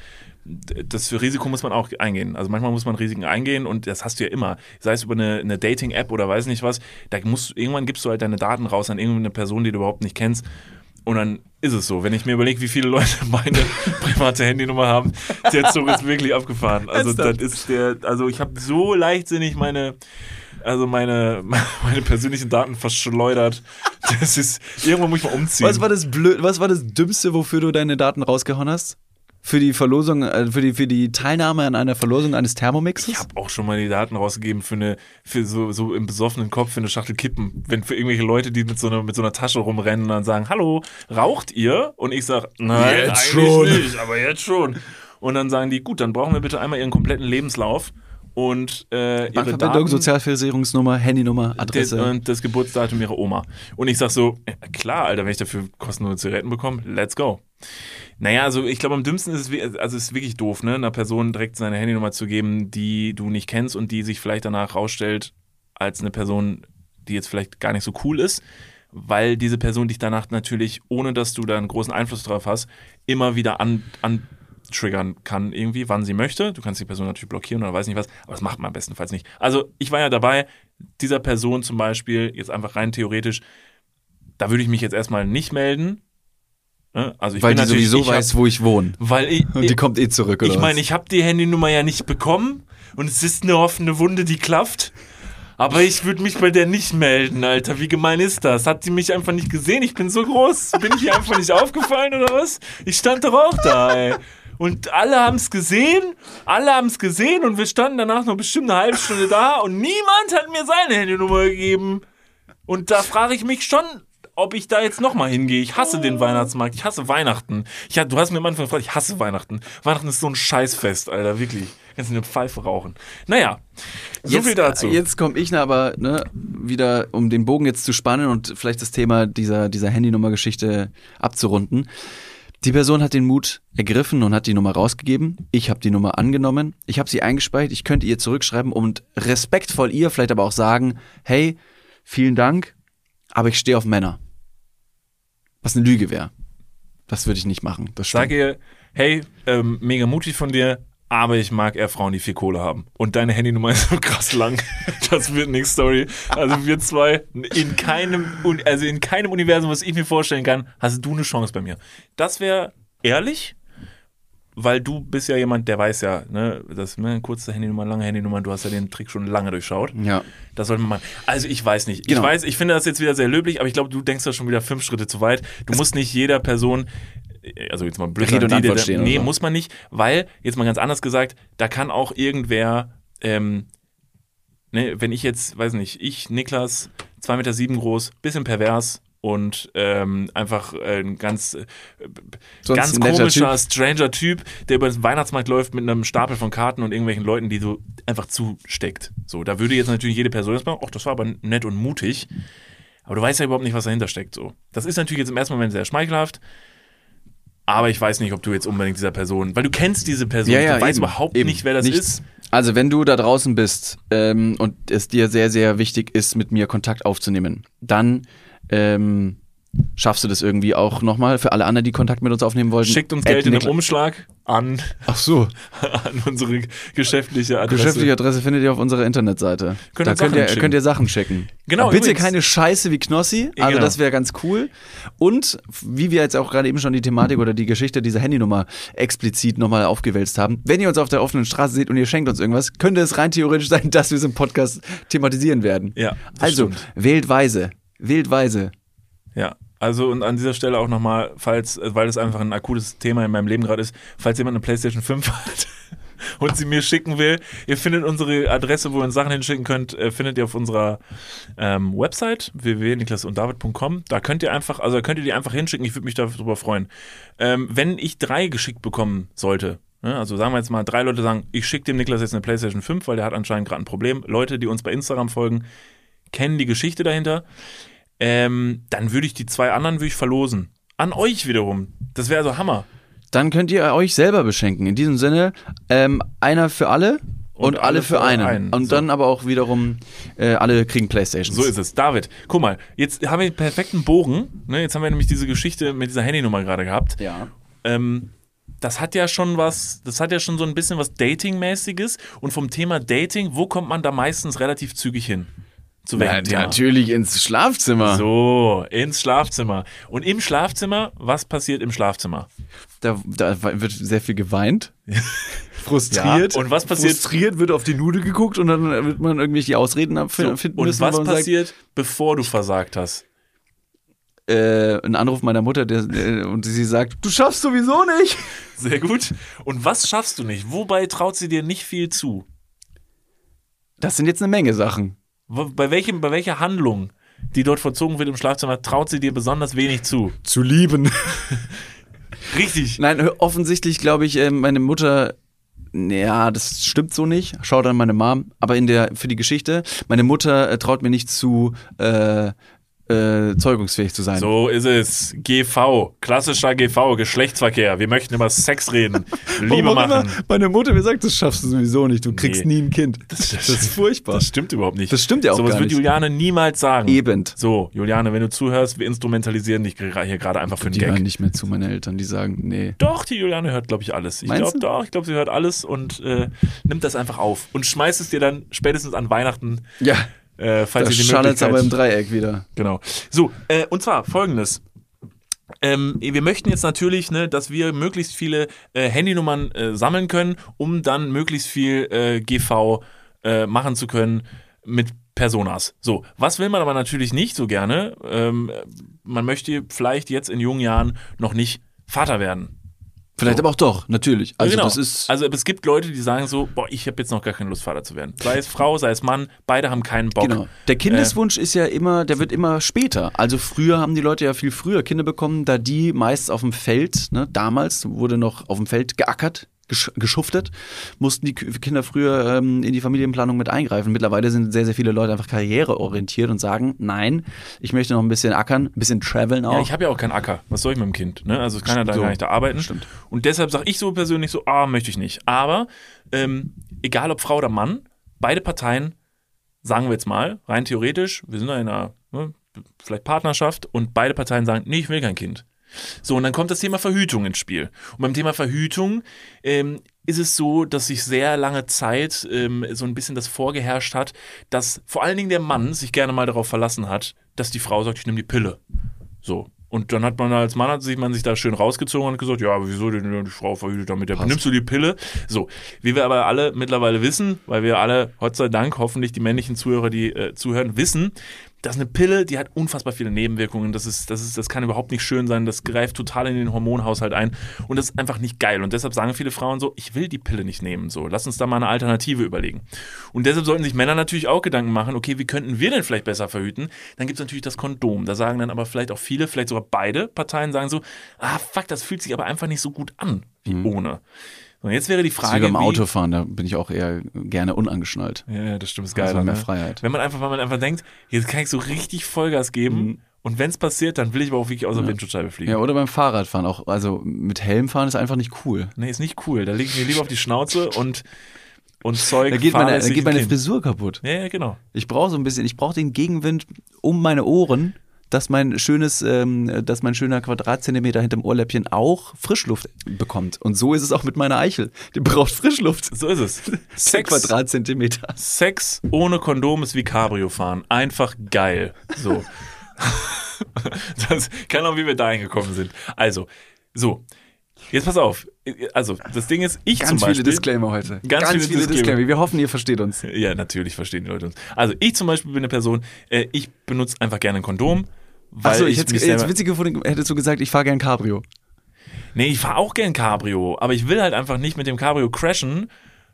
Das Risiko muss man auch eingehen. Also manchmal muss man Risiken eingehen und das hast du ja immer. Sei es über eine, eine Dating-App oder weiß nicht was, da musst, irgendwann gibst du halt deine Daten raus an irgendeine Person, die du überhaupt nicht kennst. Und dann ist es so. Wenn ich mir überlege, wie viele Leute meine private Handynummer haben, der Zug ist wirklich abgefahren. Also das ist der, also ich habe so leichtsinnig meine, also meine, meine persönlichen Daten verschleudert. Das ist, irgendwann muss ich mal umziehen. Was war das blöd, was war das Dümmste, wofür du deine Daten rausgehauen hast? Für die Verlosung, äh, für die, für die Teilnahme an einer Verlosung eines Thermomixes? Ich habe auch schon mal die Daten rausgegeben für eine, für so, so im besoffenen Kopf für eine Schachtel Kippen. Wenn für irgendwelche Leute, die mit so einer, mit so einer Tasche rumrennen und dann sagen, hallo, raucht ihr? Und ich sage, nein, Jetzt eigentlich schon. nicht, aber jetzt schon. Und dann sagen die, gut, dann brauchen wir bitte einmal ihren kompletten Lebenslauf und äh, ihre Bankverbindung, Daten, Sozialversicherungsnummer, Handynummer, das, Adresse. und das Geburtsdatum ihrer Oma. Und ich sag so, ja, klar, Alter, wenn ich dafür kostenlose Zigaretten bekomme, let's go. Naja, also ich glaube, am dümmsten ist es, we- also es ist wirklich doof, ne, einer Person direkt seine Handynummer zu geben, die du nicht kennst und die sich vielleicht danach rausstellt als eine Person, die jetzt vielleicht gar nicht so cool ist, weil diese Person dich danach natürlich, ohne dass du da einen großen Einfluss drauf hast, immer wieder an, an triggern kann irgendwie, wann sie möchte. Du kannst die Person natürlich blockieren oder weiß nicht was, aber das macht man bestenfalls nicht. Also ich war ja dabei, dieser Person zum Beispiel, jetzt einfach rein theoretisch, da würde ich mich jetzt erstmal nicht melden. Ne? Also ich weil bin die natürlich, sowieso ich hab, weiß, wo ich wohne. weil ich, Und die kommt eh zurück, oder ich meine, ich habe die Handynummer ja nicht bekommen und es ist eine offene Wunde, die klafft. Aber ich würde mich bei der nicht melden, Alter. Wie gemein ist das? Hat die mich einfach nicht gesehen? Ich bin so groß. Bin ich ihr einfach nicht aufgefallen oder was? Ich stand doch auch da, ey. Und alle haben es gesehen, alle haben es gesehen und wir standen danach noch bestimmt eine halbe Stunde da und niemand hat mir seine Handynummer gegeben. Und da frage ich mich schon, ob ich da jetzt nochmal hingehe. Ich hasse den Weihnachtsmarkt, ich hasse Weihnachten. Ich, du hast mir am Anfang gefragt, ich hasse Weihnachten. Weihnachten ist so ein Scheißfest, Alter, wirklich. Kannst du eine Pfeife rauchen. Naja, so jetzt, viel dazu. Jetzt komme ich aber ne, wieder, um den Bogen jetzt zu spannen und vielleicht das Thema dieser, dieser Handynummer-Geschichte abzurunden. Die Person hat den Mut ergriffen und hat die Nummer rausgegeben. Ich habe die Nummer angenommen. Ich habe sie eingespeichert. Ich könnte ihr zurückschreiben und respektvoll ihr vielleicht aber auch sagen, hey, vielen Dank, aber ich stehe auf Männer. Was eine Lüge wäre. Das würde ich nicht machen. Das Sag ihr, hey, ähm, mega mutig von dir, aber ich mag eher Frauen, die viel Kohle haben. Und deine Handynummer ist so krass lang. Das wird nix, sorry. Also wir zwei, in keinem, also in keinem Universum, was ich mir vorstellen kann, hast du eine Chance bei mir. Das wäre ehrlich, weil du bist ja jemand, der weiß ja, ne, das ne, kurze Handynummer, lange Handynummer, du hast ja den Trick schon lange durchschaut. Ja. Das sollte man machen. Also ich weiß nicht. Genau. Ich weiß, ich finde das jetzt wieder sehr löblich, aber ich glaube, du denkst da schon wieder fünf Schritte zu weit. Du musst nicht jeder Person, also jetzt mal blöd Rede und die, Antwort die, stehen nee, oder so. muss man nicht, weil, jetzt mal ganz anders gesagt, da kann auch irgendwer, ähm, ne, wenn ich jetzt, weiß nicht, ich, Niklas, zwei Meter sieben groß, bisschen pervers und ähm, einfach äh, ein ganz, äh, Sonst ganz ein netter komischer, Typ. stranger Typ, der über den Weihnachtsmarkt läuft mit einem Stapel von Karten und irgendwelchen Leuten, die so einfach zusteckt. So, da würde jetzt natürlich jede Person erstmal, ach, das war aber nett und mutig, aber du weißt ja überhaupt nicht, was dahinter steckt. So. Das ist natürlich jetzt im ersten Moment sehr schmeichelhaft, aber ich weiß nicht, ob du jetzt unbedingt dieser Person, weil du kennst diese Person, Ja, ja, du weißt eben, überhaupt eben. nicht, wer das Nichts. ist. Also wenn du da draußen bist ähm, und es dir sehr, sehr wichtig ist, mit mir Kontakt aufzunehmen, dann ähm, schaffst du das irgendwie auch nochmal für alle anderen, die Kontakt mit uns aufnehmen wollten. Schickt uns Geld in einem Nikla- Umschlag an, Ach so, an unsere geschäftliche Adresse. geschäftliche Adresse findet ihr auf unserer Internetseite. Könnt da uns könnt Sachen ihr, schicken. könnt ihr Sachen schicken. Genau, Aber bitte übrigens. keine Scheiße wie Knossi, Ja, also genau. das wäre ganz cool. Und wie wir jetzt auch gerade eben schon die Thematik oder die Geschichte dieser Handynummer explizit nochmal aufgewälzt haben, wenn ihr uns auf der offenen Straße seht und ihr schenkt uns irgendwas, könnte es rein theoretisch sein, dass wir es im Podcast thematisieren werden. Ja, das Also, stimmt. wählt weise. Wählt weise. Ja, also und an dieser Stelle auch nochmal, falls, weil das einfach ein akutes Thema in meinem Leben gerade ist, falls jemand eine PlayStation fünf hat und sie mir schicken will, ihr findet unsere Adresse, wo ihr uns Sachen hinschicken könnt, äh, findet ihr auf unserer ähm, Website w w w punkt niklas und david punkt com. Da könnt ihr einfach, also da könnt ihr die einfach hinschicken, ich würde mich darüber freuen. Ähm, wenn ich drei geschickt bekommen sollte, ne, also sagen wir jetzt mal, drei Leute sagen, ich schicke dem Niklas jetzt eine PlayStation fünf, weil der hat anscheinend gerade ein Problem. Leute, die uns bei Instagram folgen, kennen die Geschichte dahinter. Ähm, dann würde ich die zwei anderen würde ich verlosen. An euch wiederum. Das wäre also Hammer. Dann könnt ihr euch selber beschenken. In diesem Sinne, ähm, einer für alle und, Und alle für einen. einen. Und So. dann aber auch wiederum, äh, alle kriegen Playstations. So ist es. David, guck mal, jetzt haben wir den perfekten Bogen. Ne? Jetzt haben wir nämlich diese Geschichte mit dieser Handynummer gerade gehabt. Ja. Ähm, das hat ja schon was, das hat ja schon so ein bisschen was Dating-mäßiges. Und vom Thema Dating, wo kommt man da meistens relativ zügig hin? Zu welchem Ja, Thema? natürlich ins Schlafzimmer. So, ins Schlafzimmer. Und im Schlafzimmer, was passiert im Schlafzimmer? Da, da wird sehr viel geweint. Frustriert. Ja, und was passiert- Frustriert wird auf die Nudel geguckt und dann wird man irgendwelche Ausreden So, finden und müssen. was wo man sagt, passiert, bevor du versagt hast? äh, ein Anruf meiner Mutter der, der, und sie sagt, du schaffst sowieso nicht. Sehr gut. Und was schaffst du nicht? Wobei traut sie dir nicht viel zu? Das sind jetzt eine Menge Sachen. Wo- Bei, welchem, bei welcher Handlung, die dort vollzogen wird im Schlafzimmer, traut sie dir besonders wenig zu? Zu lieben. Richtig. Nein, offensichtlich glaube ich, äh, meine Mutter, ja, das stimmt so nicht. Schaut an meine Mom. Aber in der, für die Geschichte, meine Mutter äh, traut mir nicht zu, äh, äh, zeugungsfähig zu sein. So ist es. G V. Klassischer G V. Geschlechtsverkehr. Wir möchten über Sex reden. Liebe Warum auch machen. immer meine Mutter mir sagt, das schaffst du sowieso nicht. Du kriegst Nee. nie ein Kind. Das, ist furchtbar. Das stimmt überhaupt nicht. Das stimmt ja auch so was gar wird nicht. Juliane niemals sagen. Eben. So, Juliane, wenn du zuhörst, wir instrumentalisieren dich gra- hier gerade einfach für einen Die Gag. hören nicht mehr zu, meine Eltern. Die sagen, nee. Doch, die Juliane hört, glaube ich, alles. Ich Meinst glaube du? doch, ich glaube, sie hört alles und äh, nimmt das einfach auf und schmeißt es dir dann spätestens an Weihnachten, Ja, äh, falls das ihr die schallet's Möglichkeit... aber im Dreieck wieder. Genau. So, äh, und zwar folgendes. Ähm, wir möchten jetzt natürlich, ne, dass wir möglichst viele äh, Handynummern äh, sammeln können, um dann möglichst viel äh, G V äh, machen zu können mit Personas. So, was will man aber natürlich nicht so gerne? Ähm, man möchte vielleicht jetzt in jungen Jahren noch nicht Vater werden. Vielleicht So. aber auch doch, natürlich. Also genau. das ist Also es gibt Leute, die sagen so, boah, ich habe jetzt noch gar keine Lust, Vater zu werden. Sei es Frau, sei es Mann, beide haben keinen Bock. genau. Der Kindeswunsch ist ja immer, der wird immer später. Also früher haben die Leute ja viel früher Kinder bekommen, da die meist auf dem Feld, ne, damals wurde noch auf dem Feld geackert, gesch geschuftet, mussten die K- Kinder früher ähm, in die Familienplanung mit eingreifen. Mittlerweile sind sehr, sehr viele Leute einfach karriereorientiert und sagen, nein, ich möchte noch ein bisschen ackern, ein bisschen traveln auch. Ja, ich habe ja auch keinen Acker. Was soll ich mit dem Kind? Ne? Also es kann ja da So. gar nicht da arbeiten. Stimmt. Und deshalb sage ich so persönlich so, ah, möchte ich nicht. Aber ähm, egal ob Frau oder Mann, beide Parteien, sagen wir jetzt mal, rein theoretisch, wir sind da in einer ne, vielleicht Partnerschaft und beide Parteien sagen, nee, ich will kein Kind. So, und dann kommt das Thema Verhütung ins Spiel. Und beim Thema Verhütung ähm, ist es so, dass sich sehr lange Zeit ähm, so ein bisschen das vorgeherrscht hat, dass vor allen Dingen der Mann sich gerne mal darauf verlassen hat, dass die Frau sagt, ich nehme die Pille. So. Und dann hat man als Mann hat sich man sich da schön rausgezogen und gesagt, ja, aber wieso denn die Frau verhütet damit? Ja, nimmst du die Pille? So, wie wir aber alle mittlerweile wissen, weil wir alle, Gott sei Dank, hoffentlich die männlichen Zuhörer, die äh, zuhören, wissen, dass eine Pille, die hat unfassbar viele Nebenwirkungen. Das ist, das ist, das kann überhaupt nicht schön sein. Das greift total in den Hormonhaushalt ein und das ist einfach nicht geil. Und deshalb sagen viele Frauen so, ich will die Pille nicht nehmen. So, lass uns da mal eine Alternative überlegen. Und deshalb sollten sich Männer natürlich auch Gedanken machen, okay, wie könnten wir denn vielleicht besser verhüten? Dann gibt es natürlich das Kondom. Da sagen dann aber vielleicht auch viele, vielleicht sogar beide Parteien sagen so, ah fuck, das fühlt sich aber einfach nicht so gut an wie Mhm. ohne. Und jetzt wäre die Das ist wie Frage, beim wie, Autofahren, da bin ich auch eher gerne unangeschnallt. ja, ja, das stimmt, ist Also geil. mehr Ne? Freiheit. Wenn man einfach, wenn man einfach denkt, jetzt kann ich so richtig Vollgas geben Mhm. und wenn es passiert, dann will ich aber auch wirklich aus der Ja. Windschutzscheibe fliegen. Ja, oder beim Fahrradfahren auch. Also mit Helm fahren ist einfach nicht cool. Nee, ist nicht cool. Da lege ich mir lieber auf die Schnauze und, und Zeug Da geht meine, da fahrlässig geht meine Kind. Frisur kaputt. Ja, ja, genau. Ich brauche so ein bisschen, ich brauche den Gegenwind um meine Ohren, dass mein schönes, ähm, dass mein schöner Quadratzentimeter hinterm Ohrläppchen auch Frischluft bekommt. Und so ist es auch mit meiner Eichel. Die braucht Frischluft. So ist es. Sex Quadratzentimeter. Sex ohne Kondom ist wie Cabrio fahren. Einfach geil. So. Das kann auch, wie wir da hingekommen sind. Also, so. Jetzt pass auf. Also, das Ding ist, ich Ganz zum Beispiel. viele Disclaimer heute. Ganz viele Disclaimer. Wir hoffen, ihr versteht uns. Ja, natürlich verstehen die Leute uns. Also, ich zum Beispiel bin eine Person, äh, ich benutze einfach gerne ein Kondom. Weil Achso, ich ich hätte mich jetzt selber, witzig gefunden, hättest du gesagt, ich fahre gern Cabrio. Nee, ich fahre auch gern Cabrio, aber ich will halt einfach nicht mit dem Cabrio crashen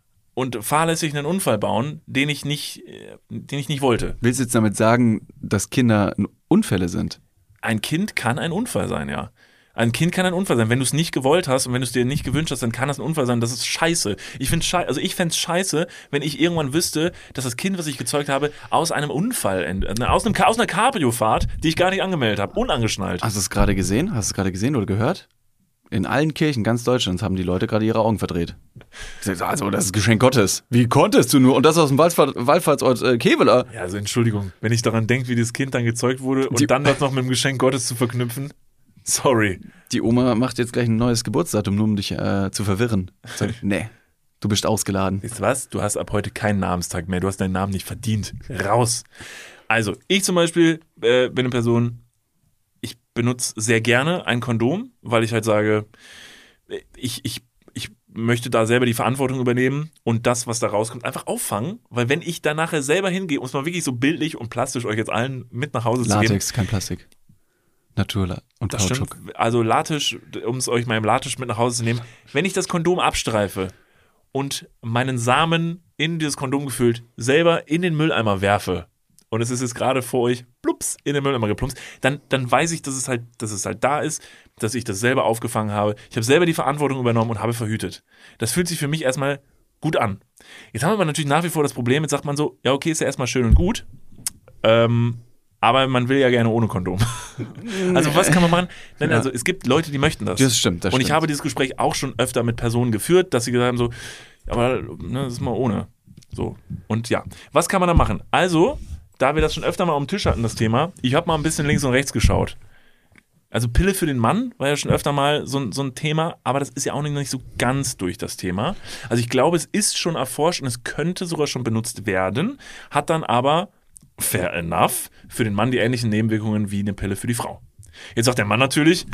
und fahrlässig einen Unfall bauen, den ich nicht, äh, den ich nicht wollte. Willst du jetzt damit sagen, dass Kinder Unfälle sind? Ein Kind kann ein Unfall sein, ja. Ein Kind kann ein Unfall sein. Wenn du es nicht gewollt hast und wenn du es dir nicht gewünscht hast, dann kann das ein Unfall sein. Das ist scheiße. Ich finde scheiße, also ich fände es scheiße, wenn ich irgendwann wüsste, dass das Kind, was ich gezeugt habe, aus einem Unfall, end- äh, aus, einem, aus einer Cabrio-Fahrt, die ich gar nicht angemeldet habe, unangeschnallt. Hast du es gerade gesehen? Hast du es gerade gesehen oder gehört? In allen Kirchen ganz Deutschlands haben die Leute gerade ihre Augen verdreht. Also, das ist Geschenk Gottes. Wie konntest du nur? Und das aus dem Wallfahrt, Wallfahrtsort äh, Kevela. Ja, also Entschuldigung, wenn ich daran denke, wie das Kind dann gezeugt wurde und Die- dann das noch mit dem Geschenk Gottes zu verknüpfen. Sorry. Die Oma macht jetzt gleich ein neues Geburtsdatum, nur um dich äh, zu verwirren. Sagt, nee, du bist ausgeladen. Weißt du was? Du hast ab heute keinen Namenstag mehr. Du hast deinen Namen nicht verdient. Raus. Also, ich zum Beispiel äh, bin eine Person, ich benutze sehr gerne ein Kondom, weil ich halt sage, ich, ich, ich möchte da selber die Verantwortung übernehmen und das, was da rauskommt, einfach auffangen. Weil wenn ich da nachher selber hingehe, um es mal wirklich so bildlich und plastisch euch jetzt allen mit nach Hause zu geben. Latex, kein Plastik. Natur und Das Kautschuk. stimmt. Also Latisch, um es euch mal im Latisch mit nach Hause zu nehmen, wenn ich das Kondom abstreife und meinen Samen in dieses Kondom gefüllt selber in den Mülleimer werfe und es ist jetzt gerade vor euch plups in den Mülleimer geplumpst, dann, dann weiß ich, dass es halt, dass es halt da ist, dass ich das selber aufgefangen habe. Ich habe selber die Verantwortung übernommen und habe verhütet. Das fühlt sich für mich erstmal gut an. Jetzt haben wir aber natürlich nach wie vor das Problem, jetzt sagt man so, ja okay, ist ja erstmal schön und gut, ähm, aber man will ja gerne ohne Kondom. Also was kann man machen? Denn Ja. also es gibt Leute, die möchten das. Das stimmt, das Und ich stimmt. habe dieses Gespräch auch schon öfter mit Personen geführt, dass sie gesagt haben so, aber ne, das ist mal ohne. So. Und ja, was kann man da machen? Also, da wir das schon öfter mal am Tisch hatten, das Thema, ich habe mal ein bisschen links und rechts geschaut. Also Pille für den Mann war ja schon öfter mal so, so ein Thema, aber das ist ja auch noch nicht so ganz durch das Thema. Also ich glaube, es ist schon erforscht und es könnte sogar schon benutzt werden, hat dann aber, fair enough, für den Mann die ähnlichen Nebenwirkungen wie eine Pille für die Frau. Jetzt sagt der Mann natürlich,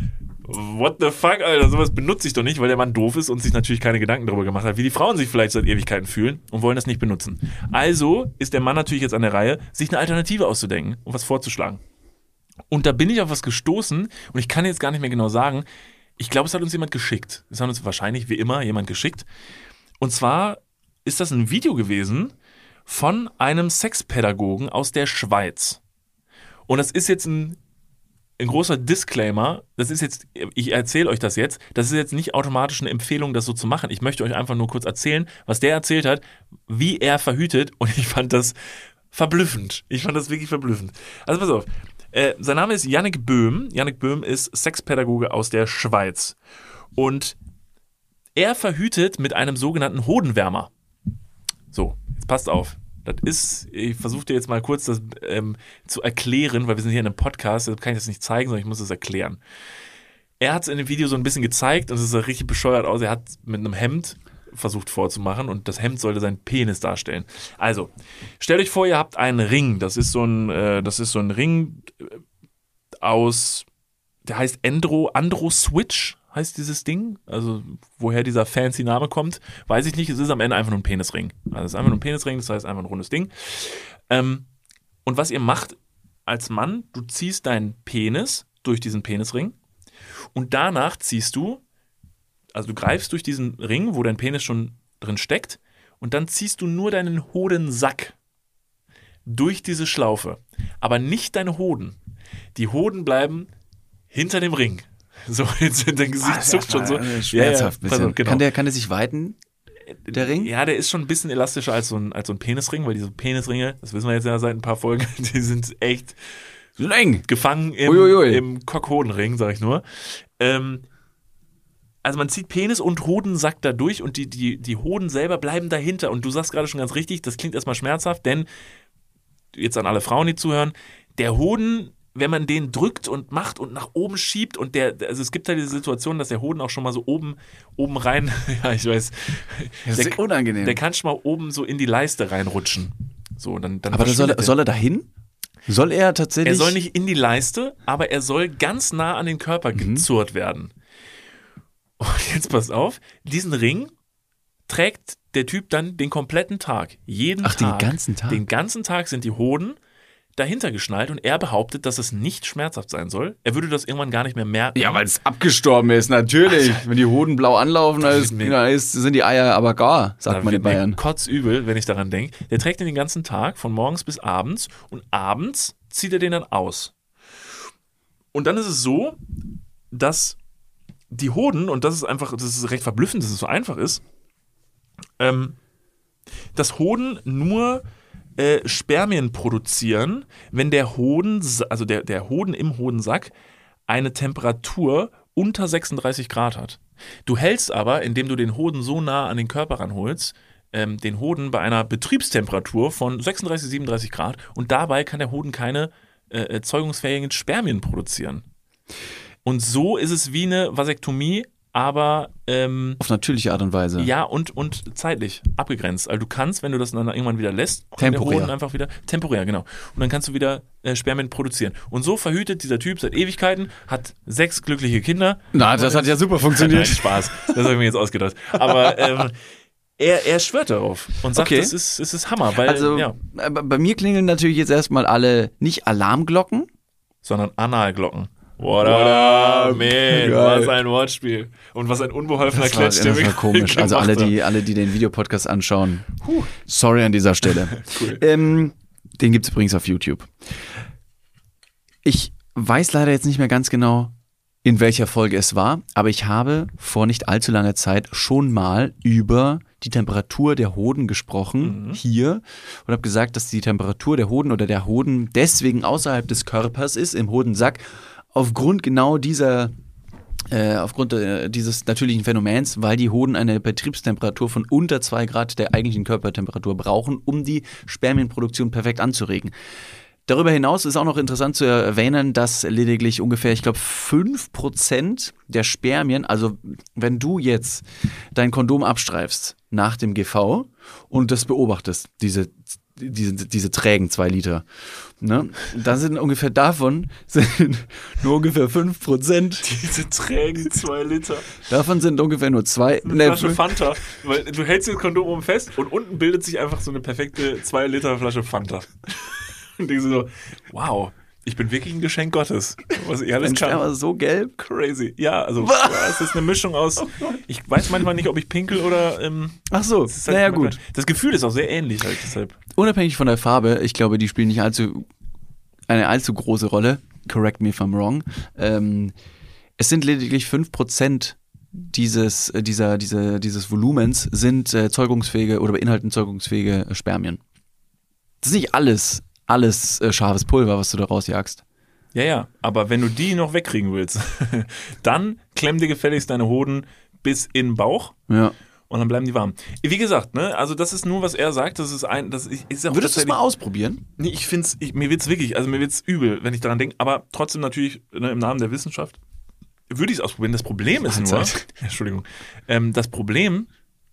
what the fuck, Alter, sowas benutze ich doch nicht, weil der Mann doof ist und sich natürlich keine Gedanken darüber gemacht hat, wie die Frauen sich vielleicht seit Ewigkeiten fühlen und wollen das nicht benutzen. Also ist der Mann natürlich jetzt an der Reihe, sich eine Alternative auszudenken und was vorzuschlagen. Und da bin ich auf was gestoßen und ich kann jetzt gar nicht mehr genau sagen, ich glaube, es hat uns jemand geschickt. Es hat uns wahrscheinlich, wie immer, jemand geschickt. Und zwar ist das ein Video gewesen von einem Sexpädagogen aus der Schweiz. Und das ist jetzt ein, ein großer Disclaimer. Das ist jetzt, ich erzähle euch das jetzt. Das ist jetzt nicht automatisch eine Empfehlung, das so zu machen. Ich möchte euch einfach nur kurz erzählen, was der erzählt hat, wie er verhütet. Und ich fand das verblüffend. Ich fand das wirklich verblüffend. Also pass auf. Äh, sein Name ist Yannick Böhm. Yannick Böhm ist Sexpädagoge aus der Schweiz. Und er verhütet mit einem sogenannten Hodenwärmer. So, jetzt passt auf. Das ist, ich versuche dir jetzt mal kurz das ähm, zu erklären, weil wir sind hier in einem Podcast, deshalb kann ich das nicht zeigen, sondern ich muss das erklären. Er hat es in dem Video so ein bisschen gezeigt und es sah richtig bescheuert aus. Er hat mit einem Hemd versucht vorzumachen und das Hemd sollte seinen Penis darstellen. Also, stellt euch vor, ihr habt einen Ring. Das ist so ein, äh, das ist so ein Ring aus, der heißt Andro, Andro Switch. Heißt dieses Ding, also woher dieser fancy Name kommt, weiß ich nicht. Es ist am Ende einfach nur ein Penisring. Also es ist einfach nur ein Penisring, das heißt einfach ein rundes Ding. Ähm, und was ihr macht als Mann, du ziehst deinen Penis durch diesen Penisring und danach ziehst du, also du greifst durch diesen Ring, wo dein Penis schon drin steckt und dann ziehst du nur deinen Hodensack durch diese Schlaufe, aber nicht deine Hoden. Die Hoden bleiben hinter dem Ring. So, jetzt dein Gesicht ah, zuckt schon so. Schmerzhaft ja, ja, bisschen. Auf, genau. Kann der, kann der sich weiten, der Ring? Ja, der ist schon ein bisschen elastischer als so ein, als so ein Penisring, weil diese Penisringe, das wissen wir jetzt ja seit ein paar Folgen, die sind echt so eng. Gefangen im, im Cock-Hodenring, sag ich nur. Ähm, also man zieht Penis und Hodensack da durch und die, die, die Hoden selber bleiben dahinter. Und du sagst gerade schon ganz richtig, das klingt erstmal schmerzhaft, denn, jetzt an alle Frauen, die zuhören, der Hoden, wenn man den drückt und macht und nach oben schiebt und der, also es gibt halt diese Situation, dass der Hoden auch schon mal so oben, oben rein, ja, ich weiß. Das ist der, unangenehm. Der kann schon mal oben so in die Leiste reinrutschen. So, dann, dann aber soll, soll er dahin? Soll er tatsächlich? Er soll nicht in die Leiste, aber er soll ganz nah an den Körper mhm. gezurrt werden. Und jetzt pass auf, diesen Ring trägt der Typ dann den kompletten Tag. Jeden Ach, Tag. den ganzen Tag? Den ganzen Tag sind die Hoden dahinter geschnallt und er behauptet, dass es nicht schmerzhaft sein soll. Er würde das irgendwann gar nicht mehr merken. Ja, weil es abgestorben ist, natürlich. Also, wenn die Hoden blau anlaufen, dann ist, mir, ist, sind die Eier aber gar, sagt man in Bayern. Mir kotzübel, wenn ich daran denke. Der trägt den den ganzen Tag, von morgens bis abends und abends zieht er den dann aus. Und dann ist es so, dass die Hoden, und das ist einfach, das ist recht verblüffend, dass es so einfach ist, ähm, dass Hoden nur Äh, Spermien produzieren, wenn der Hoden, also der, der Hoden im Hodensack eine Temperatur unter sechsunddreißig Grad hat. Du hältst aber, indem du den Hoden so nah an den Körper ranholst, ähm, den Hoden bei einer Betriebstemperatur von sechsunddreißig, siebenunddreißig Grad und dabei kann der Hoden keine äh, zeugungsfähigen Spermien produzieren. Und so ist es wie eine Vasektomie, aber ähm, auf natürliche Art und Weise. Ja, und, und zeitlich abgegrenzt. Also du kannst, wenn du das dann irgendwann wieder lässt, temporär. Der Hoden einfach wieder, temporär, genau. Und dann kannst du wieder äh, Spermien produzieren. Und so verhütet dieser Typ seit Ewigkeiten, hat sechs glückliche Kinder. Na, das hat ja super funktioniert. Nein, Spaß. Das habe ich mir jetzt ausgedacht. Aber ähm, er, er schwört darauf und sagt, okay. das ist, das ist Hammer. Weil, also ja. bei mir klingeln natürlich jetzt erstmal alle, nicht Alarmglocken, sondern Analglocken. What up, man, was ein Wortspiel. Und was ein unbeholfener Klatsch. Das war komisch. Also alle die, alle, die den Videopodcast anschauen, Puh. sorry an dieser Stelle. Cool. ähm, den gibt es übrigens auf YouTube. Ich weiß leider jetzt nicht mehr ganz genau, in welcher Folge es war, aber ich habe vor nicht allzu langer Zeit schon mal über die Temperatur der Hoden gesprochen, mhm. hier, und habe gesagt, dass die Temperatur der Hoden oder der Hoden deswegen außerhalb des Körpers ist, im Hodensack, aufgrund genau dieser, äh, aufgrund äh, dieses natürlichen Phänomens, weil die Hoden eine Betriebstemperatur von unter zwei Grad der eigentlichen Körpertemperatur brauchen, um die Spermienproduktion perfekt anzuregen. Darüber hinaus ist auch noch interessant zu erwähnen, dass lediglich ungefähr, ich glaube, fünf Prozent der Spermien, also wenn du jetzt dein Kondom abstreifst nach dem G V und das beobachtest, diese Diese, diese trägen zwei Liter. Ne? Da sind ungefähr davon sind nur ungefähr fünf Prozent. Diese trägen zwei Liter. Davon sind ungefähr nur zwei. Eine Flasche Fanta. Weil du hältst das Kondom oben fest und unten bildet sich einfach so eine perfekte zwei Liter Flasche Fanta. Und denkst du so, wow, Ich bin wirklich ein Geschenk Gottes. Was ich alles Dein kann. Sperma ist so gelb. Crazy. Ja, also ja, es ist eine Mischung aus. Ich weiß manchmal nicht, ob ich pinkel oder. Ähm, Ach so, es ist halt naja manchmal- gut. Das Gefühl ist auch sehr ähnlich halt deshalb. Unabhängig von der Farbe, ich glaube, die spielen nicht allzu eine allzu große Rolle. Correct me if I'm wrong. Ähm, es sind lediglich fünf Prozent dieses, äh, dieser, dieser, dieses Volumens sind äh, zeugungsfähige oder beinhalten zeugungsfähige äh, Spermien. Das ist nicht alles, alles äh, scharfes Pulver, was du da rausjagst. Ja, ja, aber wenn du die noch wegkriegen willst, dann klemm dir gefälligst deine Hoden bis in den Bauch Ja. und dann bleiben die warm. Wie gesagt, ne, also das ist nur, was er sagt, das ist ein, das ist, ist auch Würdest du es tatsächlich- mal ausprobieren? Nee, ich find's, ich, mir wird's wirklich, also mir wird's übel, wenn ich daran denke, aber trotzdem natürlich ne, im Namen der Wissenschaft würde ich es ausprobieren. Das Problem ist nur, Mahlzeit. Entschuldigung, ähm, das Problem,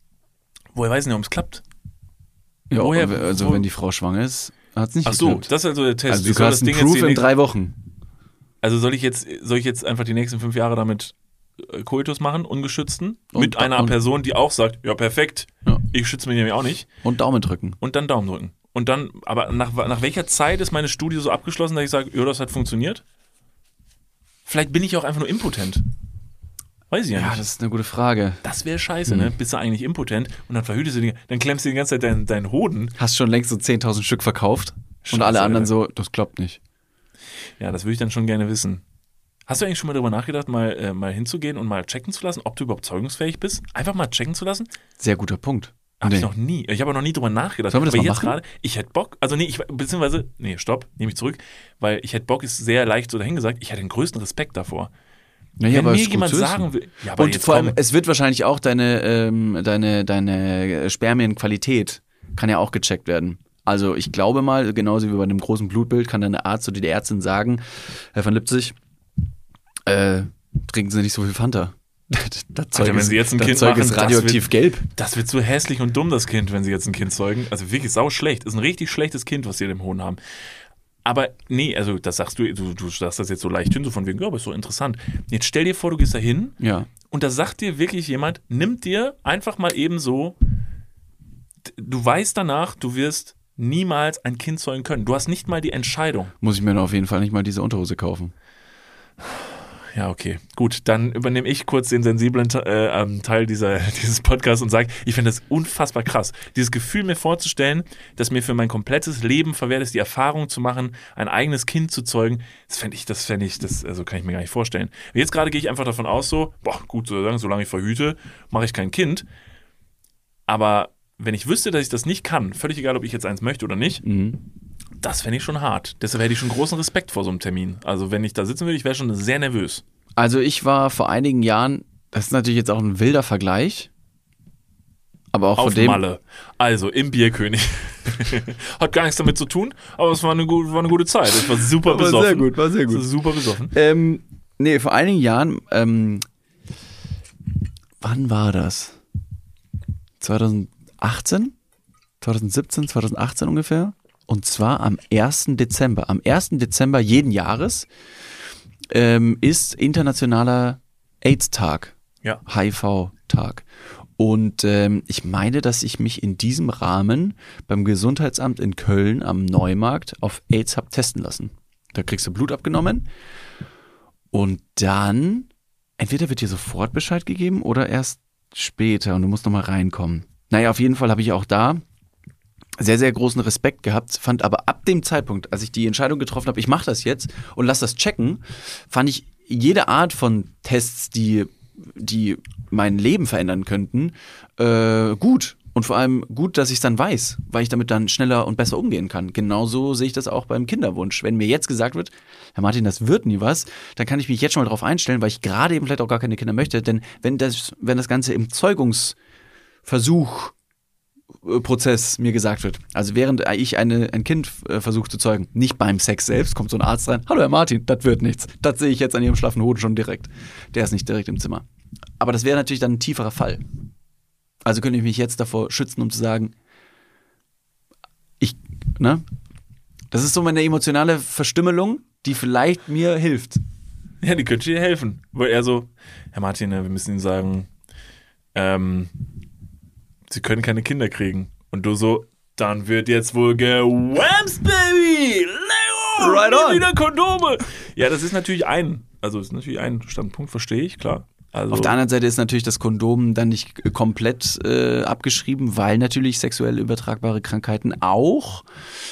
woher weiß ich nicht, ob es klappt? Ja, Woher- also wo- wenn die Frau schwanger ist, hat es nicht Ach so, geklappt. das ist also der Test. Also Ich du soll hast das einen Ding jetzt Proof die in nächsten- drei Wochen. Also soll ich jetzt, soll ich jetzt einfach die nächsten fünf Jahre damit äh, Koitus machen, ungeschützten, Und- mit einer und- Person, die auch sagt, ja perfekt, Ja. ich schütze mich nämlich auch nicht, Und Daumen drücken. und dann Daumen drücken. Und dann, aber nach, nach welcher Zeit ist meine Studie so abgeschlossen, dass ich sage, ja, das hat funktioniert? Vielleicht bin ich auch einfach nur impotent. Weiß ich ja, Ja, nicht. das ist eine gute Frage. Das wäre scheiße, Mhm. ne? Bist du eigentlich impotent und dann verhütest du die, dann klemmst du die ganze Zeit deinen, deinen Hoden. Hast schon längst so zehntausend Stück verkauft Scheiße, und alle anderen Alter. so, das klappt nicht. Ja, das würde ich dann schon gerne wissen. Hast du eigentlich schon mal darüber nachgedacht, mal, äh, mal hinzugehen und mal checken zu lassen, ob du überhaupt zeugungsfähig bist? Einfach mal checken zu lassen? Sehr guter Punkt. Hab Nee. ich noch nie. Ich habe auch noch nie drüber nachgedacht. Sollen wir das Aber mal jetzt machen? gerade, ich hätte Bock, also nee, ich, beziehungsweise, nee, stopp, nehme ich zurück, weil ich hätte Bock, ist sehr leicht so dahingesagt, ich hätte den größten Respekt davor. Naja, Wenn aber mir ist gut jemand zu wissen. sagen will, ja, aber Und jetzt vor allem, komm, es wird wahrscheinlich auch deine, ähm, deine, deine Spermienqualität kann ja auch gecheckt werden. Also ich glaube mal, genauso wie bei einem großen Blutbild, kann dann der Arzt oder die Ärztin sagen, Herr van Lipzig, äh, trinken Sie nicht so viel Fanta. Das Zeug, Alter, wenn ist, Sie jetzt ein das Kind Zeug machen, ist das radioaktiv wird- gelb. das wird so hässlich und dumm, das Kind, wenn sie jetzt ein Kind zeugen. Also wirklich sau schlecht. Ist ein richtig schlechtes Kind, was sie in dem Hohn haben. Aber nee, also das sagst du, du, du sagst das jetzt so leicht hin, so von wegen, ja, aber ist so interessant. Jetzt stell dir vor, du gehst da hin Ja. und da sagt dir wirklich jemand, nimmt dir einfach mal eben so, du weißt danach, du wirst niemals ein Kind zeugen können. Du hast nicht mal die Entscheidung. Muss ich mir dann auf jeden Fall nicht mal diese Unterhose kaufen. Ja, okay. Gut, dann übernehme ich kurz den sensiblen äh, ähm, Teil dieser, dieses Podcasts und sage, ich finde das unfassbar krass. Dieses Gefühl mir vorzustellen, dass mir für mein komplettes Leben verwehrt ist, die Erfahrung zu machen, ein eigenes Kind zu zeugen, das fände ich, das fände ich, das also kann ich mir gar nicht vorstellen. Jetzt gerade gehe ich einfach davon aus so, boah, gut, solange ich verhüte, mache ich kein Kind. Aber wenn ich wüsste, dass ich das nicht kann, völlig egal, ob ich jetzt eins möchte oder nicht, Mhm. das fände ich schon hart. Deshalb hätte ich schon großen Respekt vor so einem Termin. Also wenn ich da sitzen würde, ich wäre schon sehr nervös. Also ich war vor einigen Jahren, das ist natürlich jetzt auch ein wilder Vergleich, aber auch Auf von dem, Malle. Also im Bierkönig. Hat gar nichts damit zu tun, aber es war eine, gu- war eine gute Zeit. Ich war super War sehr besoffen. gut, war sehr gut. Ich war super besoffen. Ähm, nee, vor einigen Jahren, ähm, wann war das? zweitausendachtzehn? zweitausendsiebzehn, zweitausendachtzehn ungefähr? Und zwar am ersten Dezember. Am ersten Dezember jeden Jahres ähm, ist internationaler AIDS-Tag. Ja. H I V-Tag. Und ähm, ich meine, dass ich mich in diesem Rahmen beim Gesundheitsamt in Köln am Neumarkt auf AIDS habe testen lassen. Da kriegst du Blut abgenommen und dann entweder wird dir sofort Bescheid gegeben oder erst später und du musst nochmal reinkommen. Naja, auf jeden Fall habe ich auch da sehr, sehr großen Respekt gehabt, fand aber ab dem Zeitpunkt, als ich die Entscheidung getroffen habe, ich mache das jetzt und lass das checken, fand ich jede Art von Tests, die, die mein Leben verändern könnten, äh, gut. Und vor allem gut, dass ich es dann weiß, weil ich damit dann schneller und besser umgehen kann. Genauso sehe ich das auch beim Kinderwunsch. Wenn mir jetzt gesagt wird, Herr Martin, das wird nie was, dann kann ich mich jetzt schon mal darauf einstellen, weil ich gerade eben vielleicht auch gar keine Kinder möchte. Denn wenn das, wenn das Ganze im Zeugungsversuch Prozess mir gesagt wird. Also während ich eine, ein Kind äh, versuche zu zeugen, nicht beim Sex selbst, kommt so ein Arzt rein, hallo Herr Martin, das wird nichts. Das sehe ich jetzt an Ihrem schlaffen Hoden schon direkt. Der ist nicht direkt im Zimmer. Aber das wäre natürlich dann ein tieferer Fall. Also könnte ich mich jetzt davor schützen, um zu sagen, ich, ne? Das ist so meine emotionale Verstümmelung, die vielleicht mir hilft. Ja, die könnte dir helfen. Weil er so, Herr Martin, wir müssen Ihnen sagen, ähm, Sie können keine Kinder kriegen. Und du so, dann wird jetzt wohl gewamst, Baby! Lego! Right nie on. wieder Kondome. Ja, das ist natürlich ein, also ist natürlich ein Standpunkt, verstehe ich, klar. Also, Auf der anderen Seite ist natürlich das Kondom dann nicht äh, komplett äh, abgeschrieben, weil natürlich sexuell übertragbare Krankheiten auch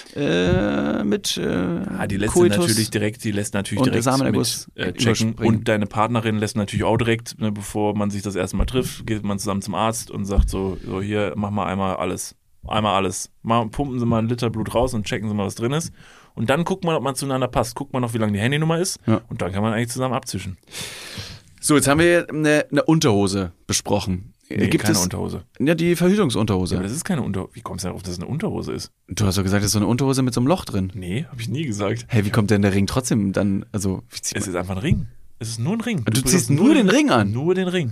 äh, mit äh, ja, die lässt Coitus natürlich direkt, die lässt natürlich und direkt Samenerguss mit, äh, checken. überspringen. Und deine Partnerin lässt natürlich auch direkt, ne, bevor man sich das erste Mal trifft, geht man zusammen zum Arzt und sagt so, so hier, mach mal einmal alles. Einmal alles. Mal, pumpen Sie mal einen Liter Blut raus und checken Sie mal, was drin ist. Und dann guckt man, ob man zueinander passt. Guckt man noch, wie lange die Handynummer ist. Ja. Und dann kann man eigentlich zusammen abzischen. So, jetzt haben wir eine, eine Unterhose besprochen. Nee, Gibt keine es Unterhose. Ja, die Verhütungsunterhose. Ja, aber das ist keine Unterhose. Wie kommst du darauf, dass es eine Unterhose ist? Du hast doch gesagt, das ist so eine Unterhose mit so einem Loch drin. Nee, habe ich nie gesagt. Hey, wie kommt denn der Ring trotzdem dann, also, wie zieht Es man- ist einfach ein Ring. Es ist nur ein Ring. Du ziehst nur den Ring an? Nur den Ring.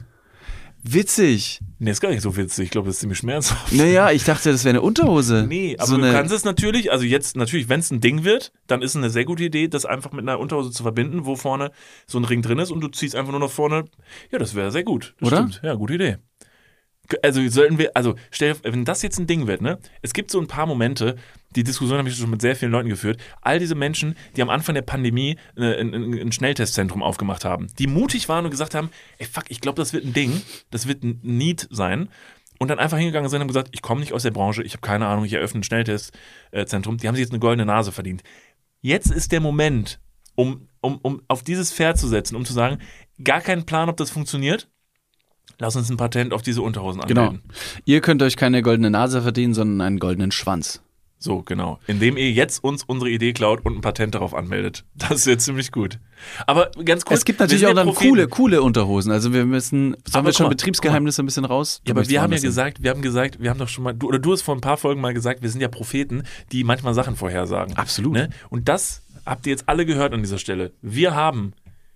Witzig. Nee, ist gar nicht so witzig. Ich glaube, das ist ziemlich schmerzhaft. Naja, ich dachte, das wäre eine Unterhose. Nee, aber so du eine, kannst es natürlich, also jetzt natürlich, wenn es ein Ding wird, dann ist es eine sehr gute Idee, das einfach mit einer Unterhose zu verbinden, wo vorne so ein Ring drin ist und du ziehst einfach nur nach vorne. Ja, das wäre sehr gut. Das Oder? Stimmt. Ja, gute Idee. Also sollten wir, also stell dir, wenn das jetzt ein Ding wird, ne? Es gibt so ein paar Momente, die Diskussion habe ich schon mit sehr vielen Leuten geführt. All diese Menschen, die am Anfang der Pandemie äh, ein, ein, ein Schnelltestzentrum aufgemacht haben, die mutig waren und gesagt haben, ey fuck, ich glaube, das wird ein Ding, das wird ein Need sein. Und dann einfach hingegangen sind und gesagt, ich komme nicht aus der Branche, ich habe keine Ahnung, ich eröffne ein Schnelltestzentrum. Die haben sich jetzt eine goldene Nase verdient. Jetzt ist der Moment, um, um, um auf dieses Pferd zu setzen, um zu sagen, gar keinen Plan, ob das funktioniert. Lass uns ein Patent auf diese Unterhosen anmelden. Genau. Ihr könnt euch keine goldene Nase verdienen, sondern einen goldenen Schwanz. So, genau. Indem ihr jetzt uns unsere Idee klaut und ein Patent darauf anmeldet. Das ist jetzt ziemlich gut. Aber ganz kurz. Es gibt wir natürlich sind auch ja dann Propheten. coole, coole Unterhosen. Also wir müssen, sollen Aber wir schon guck mal, Betriebsgeheimnisse ein bisschen raus? Du Ja, aber möchtest wir haben ja woanders hin. gesagt, wir haben gesagt, wir haben doch schon mal, du, oder du hast vor ein paar Folgen mal gesagt, wir sind ja Propheten, die manchmal Sachen vorhersagen. Absolut. Ne? Und das habt ihr jetzt alle gehört an dieser Stelle. Wir haben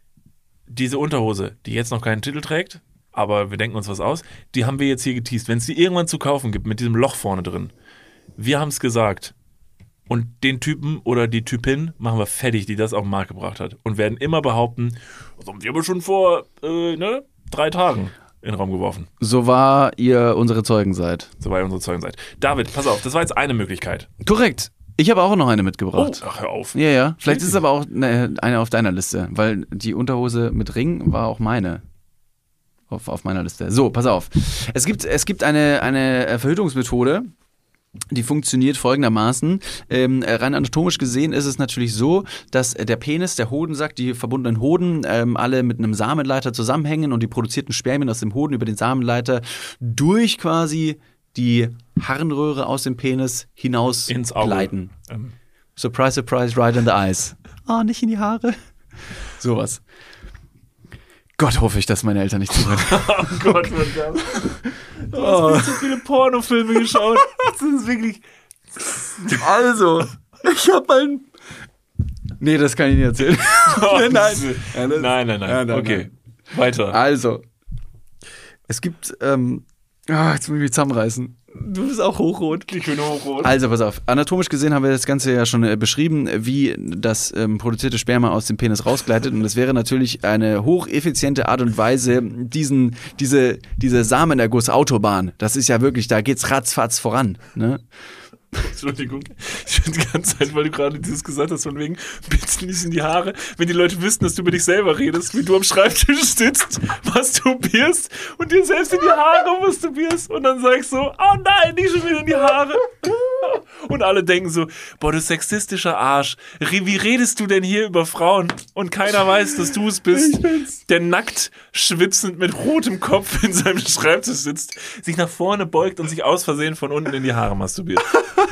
diese Unterhose, die jetzt noch keinen Titel trägt, aber wir denken uns was aus, die haben wir jetzt hier geteased. Wenn es die irgendwann zu kaufen gibt, mit diesem Loch vorne drin, wir haben es gesagt. Und den Typen oder die Typin machen wir fertig, die das auf den Markt gebracht hat. Und werden immer behaupten, das haben wir aber schon vor äh, ne, drei Tagen in den Raum geworfen. So wahr ihr unsere Zeugen seid. So war unsere Zeugen seid. David, pass auf, das war jetzt eine Möglichkeit. Korrekt. Ich habe auch noch eine mitgebracht. ach, hör auf. Ja, ja. Vielleicht ist es aber auch eine, eine auf deiner Liste, weil die Unterhose mit Ring war auch meine. Auf, auf meiner Liste. So, pass auf. Es gibt, es gibt eine, eine Verhütungsmethode, die funktioniert folgendermaßen. Ähm, rein anatomisch gesehen ist es natürlich so, dass der Penis, der Hodensack, die verbundenen Hoden ähm, alle mit einem Samenleiter zusammenhängen und die produzierten Spermien aus dem Hoden über den Samenleiter durch quasi die Harnröhre aus dem Penis hinaus Ins Auge. gleiten. Ähm, Surprise, surprise, right in the eyes. Ah, nicht in die Haare. Sowas. Gott, hoffe ich, dass meine Eltern nicht zuhören. oh Gott, verdammt. Du hast viel zu viele Pornofilme geschaut. Das ist wirklich... Also, ich habe ein... Nee, das kann ich nicht erzählen. nein, nein. Ja, das- nein, nein, nein. Ja, nein, Okay, weiter. Also, es gibt... Ähm, ah, jetzt muss ich mich zusammenreißen. Du bist auch hochrot. Ich bin hochrot. Also, pass auf. Anatomisch gesehen haben wir das Ganze ja schon äh, beschrieben, wie das ähm, produzierte Sperma aus dem Penis rausgleitet. Und es wäre natürlich eine hocheffiziente Art und Weise, diesen, diese, diese Samenerguss-Autobahn, das ist ja wirklich, da geht's ratzfatz voran. Ne? Entschuldigung. Ich bin die ganze Zeit, weil du gerade dieses gesagt hast, von wegen, bitte nicht in die Haare. Wenn die Leute wüssten, dass du über dich selber redest, wie du am Schreibtisch sitzt, masturbierst und dir selbst in die Haare masturbierst und dann sagst so, oh nein, nicht schon wieder in die Haare. Und alle denken so, boah, du sexistischer Arsch. Wie redest du denn hier über Frauen? Und keiner weiß, dass du es bist, der nackt schwitzend mit rotem Kopf in seinem Schreibtisch sitzt, sich nach vorne beugt und sich aus Versehen von unten in die Haare masturbiert.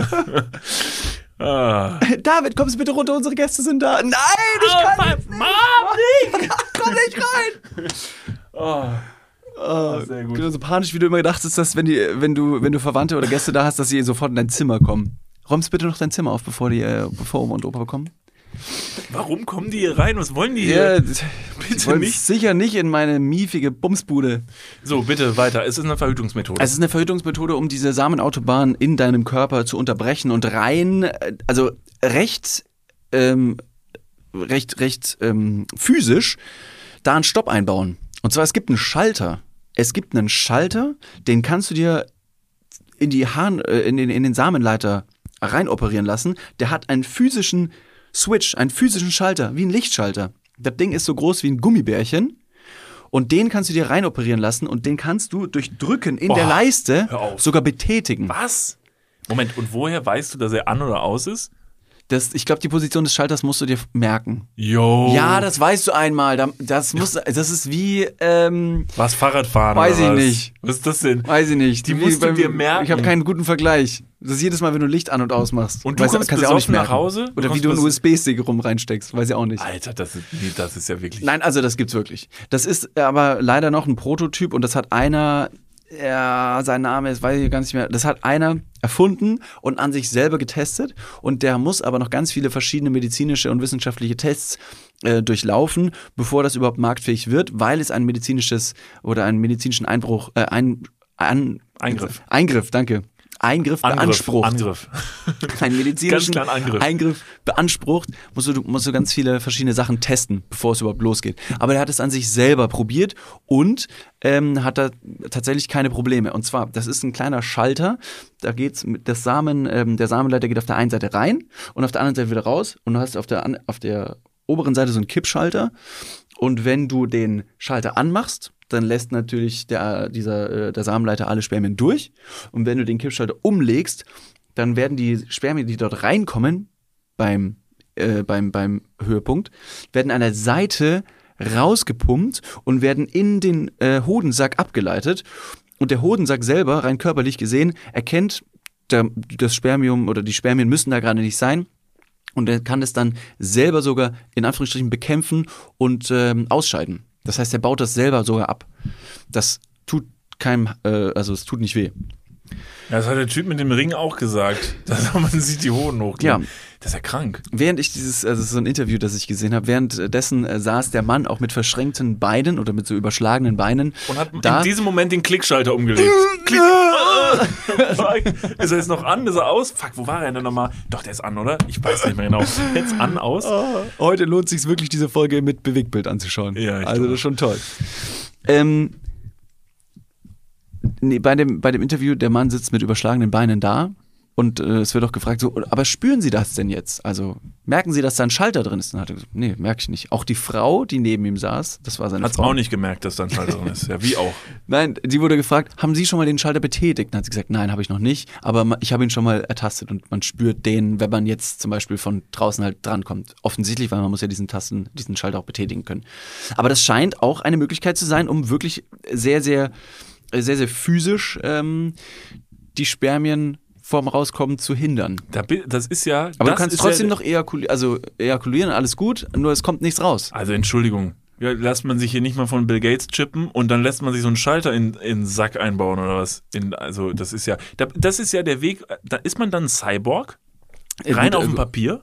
ah. David, kommst du bitte runter, unsere Gäste sind da. Nein, ich Oh, kann Mann, jetzt nicht. Mann, nicht! Komm nicht rein. Oh. Oh, sehr gut. Genau so panisch, wie du immer gedacht hast, dass wenn, die, wenn, du, wenn du Verwandte oder Gäste da hast, dass sie sofort in dein Zimmer kommen. Räumst bitte noch dein Zimmer auf, bevor, die, äh, bevor Oma und Opa kommen. Warum kommen die hier rein? Was wollen die hier? Ja, Bitte wollen nicht. sicher nicht in meine miefige Bumsbude. So, bitte weiter. Es ist eine Verhütungsmethode. Es ist eine Verhütungsmethode, um diese Samenautobahn in deinem Körper zu unterbrechen und rein, äh, also recht, ähm, recht, recht ähm, physisch da einen Stopp einbauen. Und zwar, es gibt einen Schalter. Es gibt einen Schalter, den kannst du dir in die Harn, äh, in den, in den Samenleiter rein operieren lassen. Der hat einen physischen Switch, einen physischen Schalter, wie ein Lichtschalter. Das Ding ist so groß wie ein Gummibärchen. Und den kannst du dir reinoperieren lassen und den kannst du durch Drücken in Oh, der Leiste hör auf. sogar betätigen. Was? Moment, und woher weißt du, dass er an oder aus ist? Das, ich glaube, die Position des Schalters musst du dir merken. Jo. Ja, das weißt du einmal. Da- Das, muss, das ist wie, ähm, Was, Fahrradfahren Weiß oder ich was? nicht. Was ist das denn? weiß ich nicht. Die Wie musst du dir merken. Ich habe keinen guten Vergleich. Das ist jedes Mal, wenn du Licht an- und ausmachst. Und du Weißt kommst kannst ja auch nicht besoffen nach merken. Hause? Du Oder wie kommst du einen bes- U S B-Stick rum reinsteckst. Weiß ich auch nicht. Alter, das ist, nee, das ist ja wirklich... Nein, also das gibt's wirklich. Das ist aber leider noch ein Prototyp und das hat einer, ja, sein Name ist, weiß ich gar nicht mehr, das hat einer erfunden und an sich selber getestet und der muss aber noch ganz viele verschiedene medizinische und wissenschaftliche Tests äh, durchlaufen, bevor das überhaupt marktfähig wird, weil es ein medizinisches oder einen medizinischen Einbruch, äh, ein, an, Eingriff. Eingriff, danke. Eingriff Angriff, beansprucht. Angriff. Einen medizinischen Ganz kleinen Angriff. Eingriff beansprucht, musst du, musst du ganz viele verschiedene Sachen testen, bevor es überhaupt losgeht. Aber der hat es an sich selber probiert und ähm, hat da tatsächlich keine Probleme. Und zwar, das ist ein kleiner Schalter, da geht's mit das Samen, ähm, der Samenleiter geht auf der einen Seite rein und auf der anderen Seite wieder raus und du hast auf der, an- auf der oberen Seite so einen Kippschalter und wenn du den Schalter anmachst, dann lässt natürlich der, dieser, äh, der Samenleiter alle Spermien durch. Und wenn du den Kippschalter umlegst, dann werden die Spermien, die dort reinkommen, beim, äh, beim, beim Höhepunkt, werden an der Seite rausgepumpt und werden in den äh, Hodensack abgeleitet. Und der Hodensack selber, rein körperlich gesehen, erkennt, der, das Spermium oder die Spermien müssen da gerade nicht sein. Und er kann es dann selber sogar in Anführungsstrichen bekämpfen und ähm, ausscheiden. Das heißt, er baut das selber sogar ab. Das tut keinem, äh, also es tut nicht weh. Ja, das hat der Typ mit dem Ring auch gesagt. Dass man sieht die Hoden hochgehen. Ja. Das ist ja krank. Während ich dieses, also so ein Interview, das ich gesehen habe, währenddessen äh, saß der Mann auch mit verschränkten Beinen oder mit so überschlagenen Beinen. Und hat da. in diesem Moment den Klickschalter umgelegt. Klick. Fuck. Ist er jetzt noch an? Ist er aus? Fuck, wo war er denn nochmal? Doch, der ist an, oder? Ich weiß nicht mehr genau. Jetzt an, aus? Heute lohnt es sich wirklich, diese Folge mit Bewegtbild anzuschauen. Ja, ich also glaube. das ist schon toll. Ähm, nee, bei dem, bei dem Interview, der Mann sitzt mit überschlagenen Beinen da und äh, es wird auch gefragt, so, aber spüren Sie das denn jetzt? Also merken Sie, dass da ein Schalter drin ist? Und hat er gesagt, nee, merke ich nicht. Auch die Frau, die neben ihm saß, das war seine Hat's Frau. auch nicht gemerkt, dass da ein Schalter drin ist. Ja, wie auch. Nein, sie wurde gefragt, haben Sie schon mal den Schalter betätigt? Dann hat sie gesagt, nein, habe ich noch nicht, aber ma- ich habe ihn schon mal ertastet und man spürt den, wenn man jetzt zum Beispiel von draußen halt drankommt. Offensichtlich, weil man muss ja diesen Tasten, diesen Schalter auch betätigen können. Aber das scheint auch eine Möglichkeit zu sein, um wirklich sehr, sehr, sehr, sehr physisch ähm, die Spermien vorm Rauskommen zu hindern. Da bi- Das ist ja. Aber das du kannst ist trotzdem ja, noch ejakulieren, also ejakulieren, alles gut, nur es kommt nichts raus. Also Entschuldigung. Ja, lässt man sich hier nicht mal von Bill Gates chippen und dann lässt man sich so einen Schalter in, in den Sack einbauen oder was? In, also das ist ja, da- das ist ja der Weg. Da ist man dann ein Cyborg? Rein Äh, auf gut, dem äh, Papier?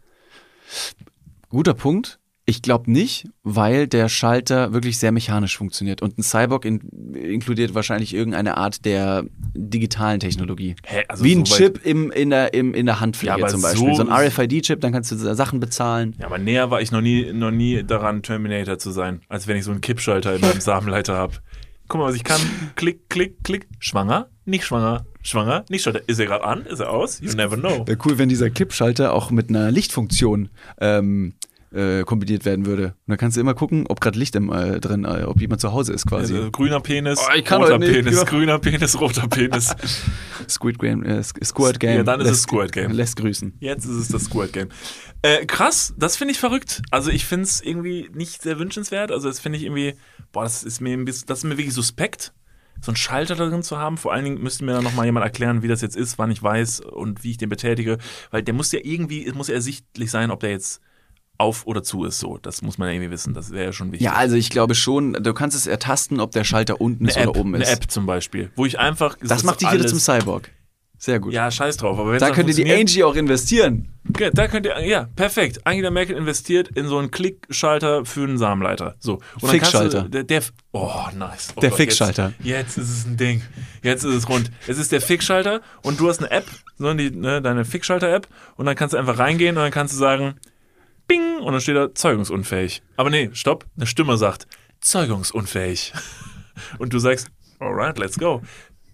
Guter Punkt. Ich glaube nicht, weil der Schalter wirklich sehr mechanisch funktioniert. Und ein Cyborg in, inkludiert wahrscheinlich irgendeine Art der digitalen Technologie. Hä, also Wie ein so weit- Chip im, in, der, im, in der Ja, Handpflege aber zum Beispiel. so- So, ein R F I D-Chip, dann kannst du da Sachen bezahlen. Ja, aber näher war ich noch nie, noch nie daran, Terminator zu sein, als wenn ich so einen Kippschalter in meinem Samenleiter habe. Guck mal, was ich kann. Klick, klick, klick. Schwanger, nicht schwanger. Schwanger, nicht schwanger. Ist er gerade an? Ist er aus? You never know. Wäre cool, wenn dieser Kippschalter auch mit einer Lichtfunktion ähm, äh, kombiniert werden würde. Und dann kannst du immer gucken, ob gerade Licht im, äh, drin, äh, ob jemand zu Hause ist quasi. Also, grüner Penis, Oh, ich kann roter heute nicht, Penis, ja. grüner Penis, roter Penis. Squid Game, äh, Squid Game. Ja, dann ist es lässt- Squid Game. Lässt grüßen. Jetzt ist es das Squid Game. Äh, krass, das finde ich verrückt. Also ich finde es irgendwie nicht sehr wünschenswert. Also das finde ich irgendwie, boah, das ist mir ein bisschen, das ist mir wirklich suspekt, so einen Schalter da drin zu haben. Vor allen Dingen müsste mir dann nochmal jemand erklären, wie das jetzt ist, wann ich weiß und wie ich den betätige. Weil der muss ja irgendwie, es muss ja ersichtlich sein, ob der jetzt auf oder zu ist. So, das muss man ja irgendwie wissen. Das wäre ja schon wichtig. Ja, also ich glaube schon, du kannst es ertasten, ob der Schalter unten ist eine App, oder oben ist. eine App zum Beispiel, wo ich einfach Das macht dich wieder zum Cyborg. Sehr gut. Ja, scheiß drauf. Aber wenn's da dann könnte die funktioniert- Angie auch investieren. Okay, da könnt ihr, ja, perfekt. Angela Merkel investiert in so einen Klickschalter für einen Samenleiter. So. Und dann Fixschalter. kannst du- Der, der, oh, nice. Oh Der Gott, Fixschalter. Jetzt, jetzt ist es ein Ding. Jetzt ist es rund. Es ist der Fixschalter und du hast eine App, so die, ne, deine Fixschalter-App und dann kannst du einfach reingehen und dann kannst du sagen, Bing, und dann steht da zeugungsunfähig. Aber nee, stopp, eine Stimme sagt, zeugungsunfähig. Und du sagst, alright, let's go.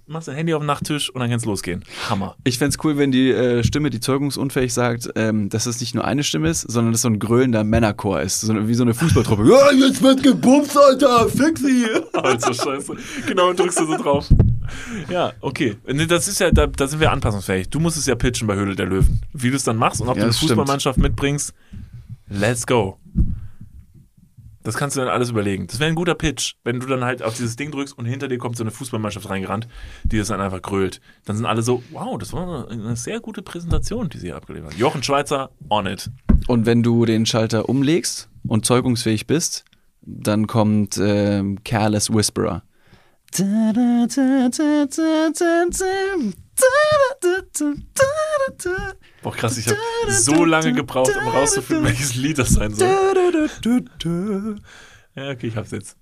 machst dein Handy auf den Nachttisch und dann kann's losgehen. Hammer. Ich fänd's cool, wenn die äh, Stimme, die zeugungsunfähig sagt, ähm, dass es nicht nur eine Stimme ist, sondern dass so ein grölender Männerchor ist. So, wie so eine Fußballtruppe. Ja, jetzt wird gebumst, Alter, fix sie! Alter, scheiße. Genau, drückst du so drauf. Ja, okay. Nee, das ist ja, da, da sind wir anpassungsfähig. Du musst es ja pitchen bei Höhle der Löwen. Wie du es dann machst und ob Ja, du eine das stimmt. Fußballmannschaft mitbringst, let's go. Das kannst du dann alles überlegen. Das wäre ein guter Pitch, wenn du dann halt auf dieses Ding drückst und hinter dir kommt so eine Fußballmannschaft reingerannt, die das dann einfach grölt. Dann sind alle so, wow, das war eine sehr gute Präsentation, die sie hier abgeliefert hat. Jochen Schweizer, on it. Und wenn du den Schalter umlegst und zeugungsfähig bist, dann kommt ähm, Careless Whisperer. Boah, krass, ich habe so lange gebraucht, um rauszufinden, welches Lied das sein soll. Ja, okay, ich hab's jetzt.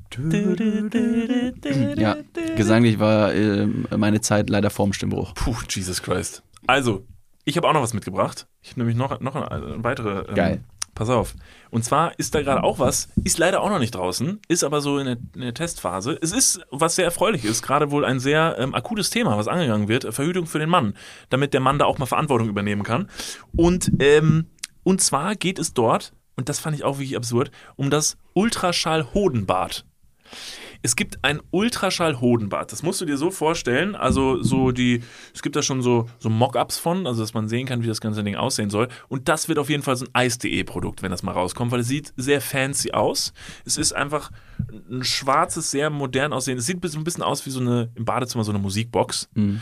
Ja, gesanglich war äh, meine Zeit leider vorm Stimmbruch. Puh, Jesus Christ. Also, ich habe auch noch was mitgebracht. Ich habe nämlich noch, noch eine, eine weitere. Ähm, Geil. Pass auf. Und zwar ist da gerade auch was, ist leider auch noch nicht draußen, ist aber so in der, in der Testphase. Es ist, was sehr erfreulich ist, gerade wohl ein sehr ähm, akutes Thema, was angegangen wird, Verhütung für den Mann, damit der Mann da auch mal Verantwortung übernehmen kann. Und, ähm, und zwar geht es dort, und das fand ich auch wirklich absurd, um das Ultraschall-Hodenbad. Es gibt ein Ultraschall-Hodenbad. Das musst du dir so vorstellen. Also so die, es gibt da schon so, so Mock-ups von, also dass man sehen kann, wie das ganze Ding aussehen soll. Und das wird auf jeden Fall so ein Eis.de-Produkt, wenn das mal rauskommt, weil es sieht sehr fancy aus. Es ist einfach ein schwarzes, sehr modern aussehen. Es sieht ein bisschen aus wie so eine, im Badezimmer so eine Musikbox. Mhm.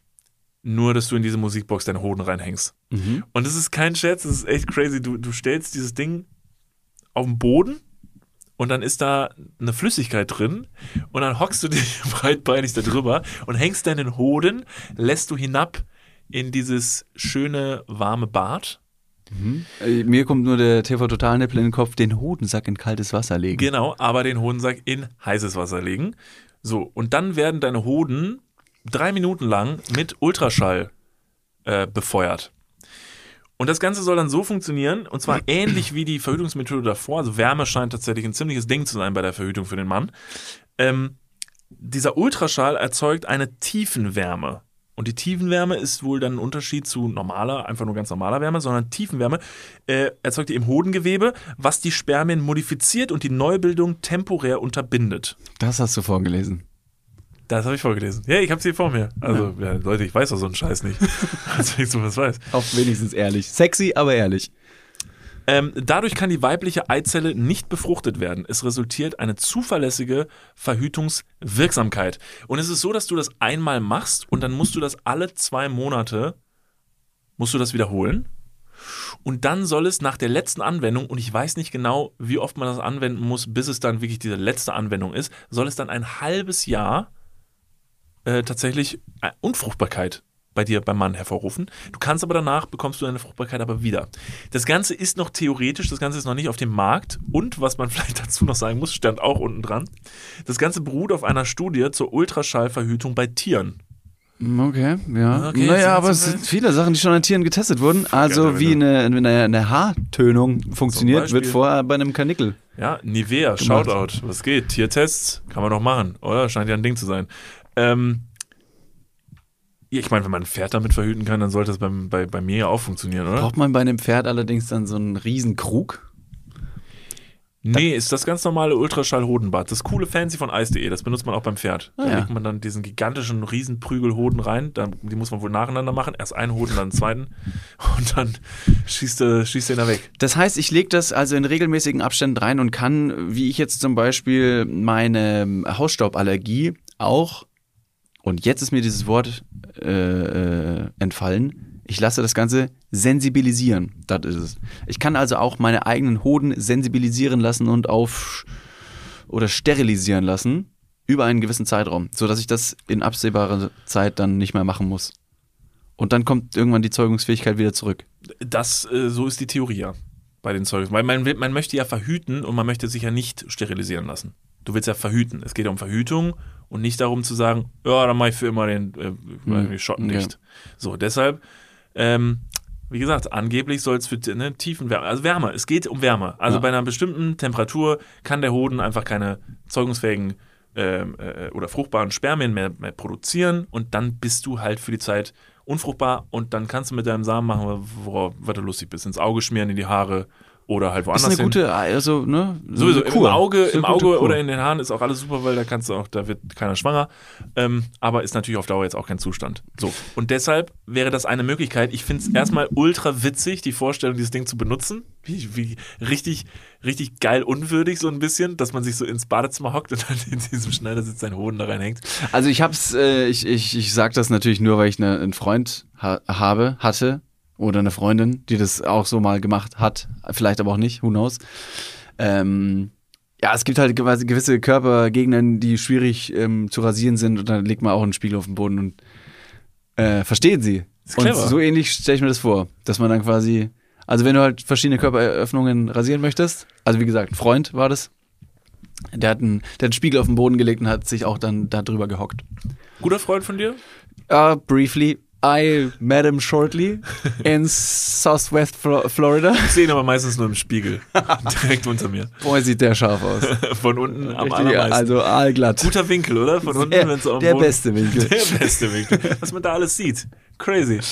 Nur, dass du in diese Musikbox deine Hoden reinhängst. Mhm. Und das ist kein Scherz, das ist echt crazy. Du, du stellst dieses Ding auf den Boden und dann ist da eine Flüssigkeit drin und dann hockst du dich breitbeinig da drüber und hängst deinen Hoden, lässt du hinab in dieses schöne, warme Bad. Mhm. Äh, mir kommt nur der T V-Total-Nippel in den Kopf, den Hodensack in kaltes Wasser legen. Genau, aber den Hodensack in heißes Wasser legen. So, und dann werden deine Hoden drei Minuten lang mit Ultraschall äh, befeuert. Und das Ganze soll dann so funktionieren, und zwar ähnlich wie die Verhütungsmethode davor, also Wärme scheint tatsächlich ein ziemliches Ding zu sein bei der Verhütung für den Mann. Ähm, dieser Ultraschall erzeugt eine Tiefenwärme. Und die Tiefenwärme ist wohl dann ein Unterschied zu normaler, einfach nur ganz normaler Wärme, sondern Tiefenwärme äh, erzeugt die im Hodengewebe, was die Spermien modifiziert und die Neubildung temporär unterbindet. Das hast du vorgelesen. Das habe ich vorgelesen. Ja, ich habe sie vor mir. Also, ja, Leute, ich weiß doch so einen Scheiß nicht. Als ich sowas weiß. Auch wenigstens ehrlich. Sexy, aber ehrlich. Ähm, dadurch kann die weibliche Eizelle nicht befruchtet werden. Es resultiert eine zuverlässige Verhütungswirksamkeit. Und es ist so, dass du das einmal machst und dann musst du das alle zwei Monate, musst du das wiederholen. Und dann soll es nach der letzten Anwendung, und ich weiß nicht genau, wie oft man das anwenden muss, bis es dann wirklich diese letzte Anwendung ist, soll es dann ein halbes Jahr Äh, tatsächlich äh, Unfruchtbarkeit bei dir beim Mann hervorrufen. Du kannst aber danach, bekommst du deine Fruchtbarkeit aber wieder. Das Ganze ist noch theoretisch, das Ganze ist noch nicht auf dem Markt und was man vielleicht dazu noch sagen muss, stand auch unten dran, das Ganze beruht auf einer Studie zur Ultraschallverhütung bei Tieren. Okay, ja. Okay, naja, aber es so sind viele Sachen, die schon an Tieren getestet wurden. Also Gerne, wie wenn eine, eine, eine Haartönung funktioniert, Beispiel. wird vorher bei einem Kanickel. Ja, Nivea, Gemacht. Shoutout, was geht? Tiertests kann man doch machen, oder? Scheint ja ein Ding zu sein. Ähm, ja, ich meine, wenn man ein Pferd damit verhüten kann, dann sollte das beim, bei, bei mir ja auch funktionieren, oder? Braucht man bei einem Pferd allerdings dann so einen riesen Krug? Nee, ist das ganz normale Ultraschall-Hodenbad. Das coole Fancy von Eis.de, das benutzt man auch beim Pferd. Da Ah, ja. legt man dann diesen gigantischen Riesenprügelhoden rein, dann, die muss man wohl nacheinander machen. Erst einen Hoden, dann einen zweiten und dann schießt er schießt er ihn da weg. Das heißt, ich lege das also in regelmäßigen Abständen rein und kann, wie ich jetzt zum Beispiel meine Hausstauballergie auch, und jetzt ist mir dieses Wort äh, äh, entfallen, ich lasse das Ganze sensibilisieren. Das ist es. Ich kann also auch meine eigenen Hoden sensibilisieren lassen und auf oder sterilisieren lassen über einen gewissen Zeitraum, sodass ich das in absehbarer Zeit dann nicht mehr machen muss. Und dann kommt irgendwann die Zeugungsfähigkeit wieder zurück. Das, äh, so ist die Theorie ja bei den Zeugen. Weil man, will- man möchte ja verhüten und man möchte sich ja nicht sterilisieren lassen. Du willst ja verhüten. Es geht ja um Verhütung und nicht darum zu sagen, ja, dann mache ich für immer den äh, Hm, die Schotten ja. dicht. So, deshalb, ähm, wie gesagt, angeblich soll es für ne, tiefen Wärme, also Wärme, es geht um Wärme. Also Ja. bei einer bestimmten Temperatur kann der Hoden einfach keine zeugungsfähigen ähm, äh, oder fruchtbaren Spermien mehr, mehr produzieren und dann bist du halt für die Zeit unfruchtbar und dann kannst du mit deinem Samen machen, worauf was du lustig bist. Ins Auge schmieren, in die Haare oder halt woanders ist eine hin. gute, also, ne? So Sowieso, eine Kur. im Auge, Ist eine im gute Auge Kur. oder in den Haaren ist auch alles super, weil da kannst du auch, da wird keiner schwanger. Ähm, aber ist natürlich auf Dauer jetzt auch kein Zustand. So. Und deshalb wäre das eine Möglichkeit. Ich finde es erstmal ultra witzig, die Vorstellung, dieses Ding zu benutzen. Wie, wie richtig, richtig geil unwürdig, so ein bisschen, dass man sich so ins Badezimmer hockt und dann in diesem Schneidersitz seinen Hoden da reinhängt. Also ich hab's, äh, ich, ich, ich sag das natürlich nur, weil ich ne, einen Freund ha- habe, hatte. Oder eine Freundin, die das auch so mal gemacht hat. Vielleicht aber auch nicht, who knows. Ähm, ja, es gibt halt gewisse gewisse Körpergegenden, die schwierig ähm, zu rasieren sind. Und dann legt man auch einen Spiegel auf den Boden und äh, verstehen sie. Ist Und clever. so ähnlich stelle ich mir das vor. Dass man dann quasi, also wenn du halt verschiedene Körperöffnungen rasieren möchtest, also wie gesagt, ein Freund war das, der hat einen, der hat einen Spiegel auf den Boden gelegt und hat sich auch dann da drüber gehockt. Guter Freund von dir? Uh, briefly, I met him shortly in Southwest Flo- Florida. Ich sehe ihn aber meistens nur im Spiegel. Direkt unter mir. Boah, sieht der scharf aus. Von unten am Richtig, allermeisten. also aalglatt. Guter Winkel, oder? Von unten, Der, wenn's auf dem der Boden- beste Winkel. Der beste Winkel. Was man da alles sieht. Crazy.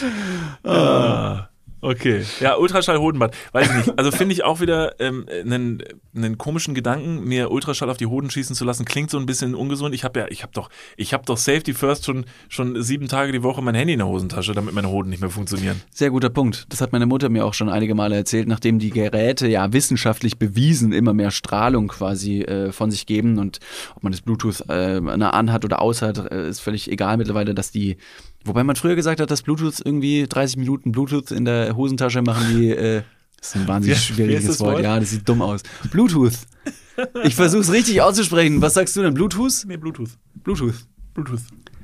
Ah, okay. Ja, Ultraschall-Hodenbad. Weiß ich nicht. Also finde ich auch wieder ähm, einen, einen komischen Gedanken, mir Ultraschall auf die Hoden schießen zu lassen. Klingt so ein bisschen ungesund. Ich habe ja, ich habe doch, ich habe doch Safety First schon, schon sieben Tage die Woche mein Handy in der Hosentasche, damit meine Hoden nicht mehr funktionieren. Sehr guter Punkt. Das hat meine Mutter mir auch schon einige Male erzählt, nachdem die Geräte ja wissenschaftlich bewiesen immer mehr Strahlung quasi äh, von sich geben und ob man das Bluetooth äh, anhat oder aus hat, äh, ist völlig egal mittlerweile, dass die, wobei man früher gesagt hat, dass Bluetooth irgendwie dreißig Minuten Bluetooth in der Hosentasche machen die, äh, das ist ein wahnsinnig Wie- wie schwieriges ist das Wort. Wort? Ja, das sieht dumm aus. Bluetooth. Ich versuche es richtig auszusprechen. Was sagst du denn? Bluetooth? Nee, Bluetooth. Bluetooth. Bluetooth.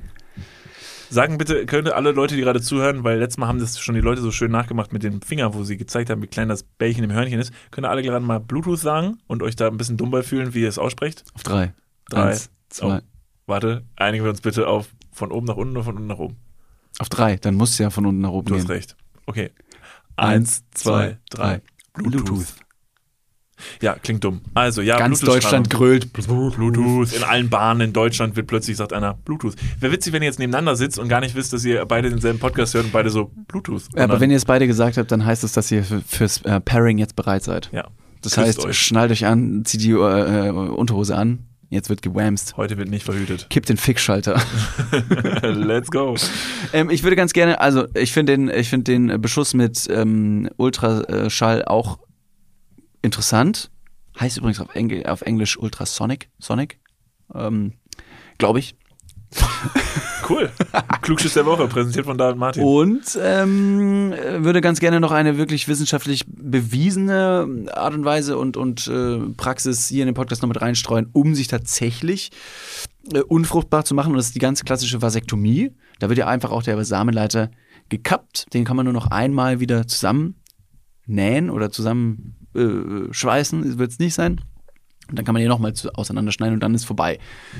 Sagen bitte, können alle Leute, die gerade zuhören, weil letztes Mal haben das schon die Leute so schön nachgemacht mit dem Finger, wo sie gezeigt haben, wie klein das Bällchen im Hörnchen ist, können alle gerade mal Bluetooth sagen und euch da ein bisschen dumm bei fühlen, wie ihr es aussprecht? Auf drei. Drei. Eins, zwei. Oh, warte, einigen wir uns bitte auf von oben nach unten oder von unten nach oben. Auf drei. Dann musst du ja von unten nach oben Du gehen. hast recht. Okay. Eins, zwei, drei. Bluetooth. Ja, klingt dumm. Also, ja, Ganz Bluetooth-Strahlung. Deutschland grölt. Bluetooth. In allen Bahnen in Deutschland wird plötzlich, sagt einer, Bluetooth. Wäre witzig, wenn ihr jetzt nebeneinander sitzt und gar nicht wisst, dass ihr beide denselben Podcast hört und beide so Bluetooth. Ja, aber Und wenn ihr es beide gesagt habt, dann heißt es, dass ihr für, fürs äh, Pairing jetzt bereit seid. dann- ja, Das küsst heißt, euch. schnallt euch an, zieht die äh, äh, Unterhose an. Jetzt wird gewamst. Heute wird nicht verhütet. Kippt den Fickschalter. Let's go. ähm, ich würde ganz gerne, also ich finde den, ich finde den Beschuss mit ähm, Ultraschall auch interessant. Heißt übrigens auf, Engl- auf Englisch Ultrasonic. Sonic. Ähm, Glaube ich. Cool. Klugschiss der Woche, präsentiert von David Martin. Und ähm, würde ganz gerne noch eine wirklich wissenschaftlich bewiesene Art und Weise und, und äh, Praxis hier in den Podcast noch mit reinstreuen, um sich tatsächlich äh, unfruchtbar zu machen. Und das ist die ganz klassische Vasektomie. Da wird ja einfach auch der Samenleiter gekappt. Den kann man nur noch einmal wieder zusammen nähen oder zusammen äh, schweißen. Wird es nicht sein. Und dann kann man hier nochmal auseinanderschneiden und dann ist vorbei.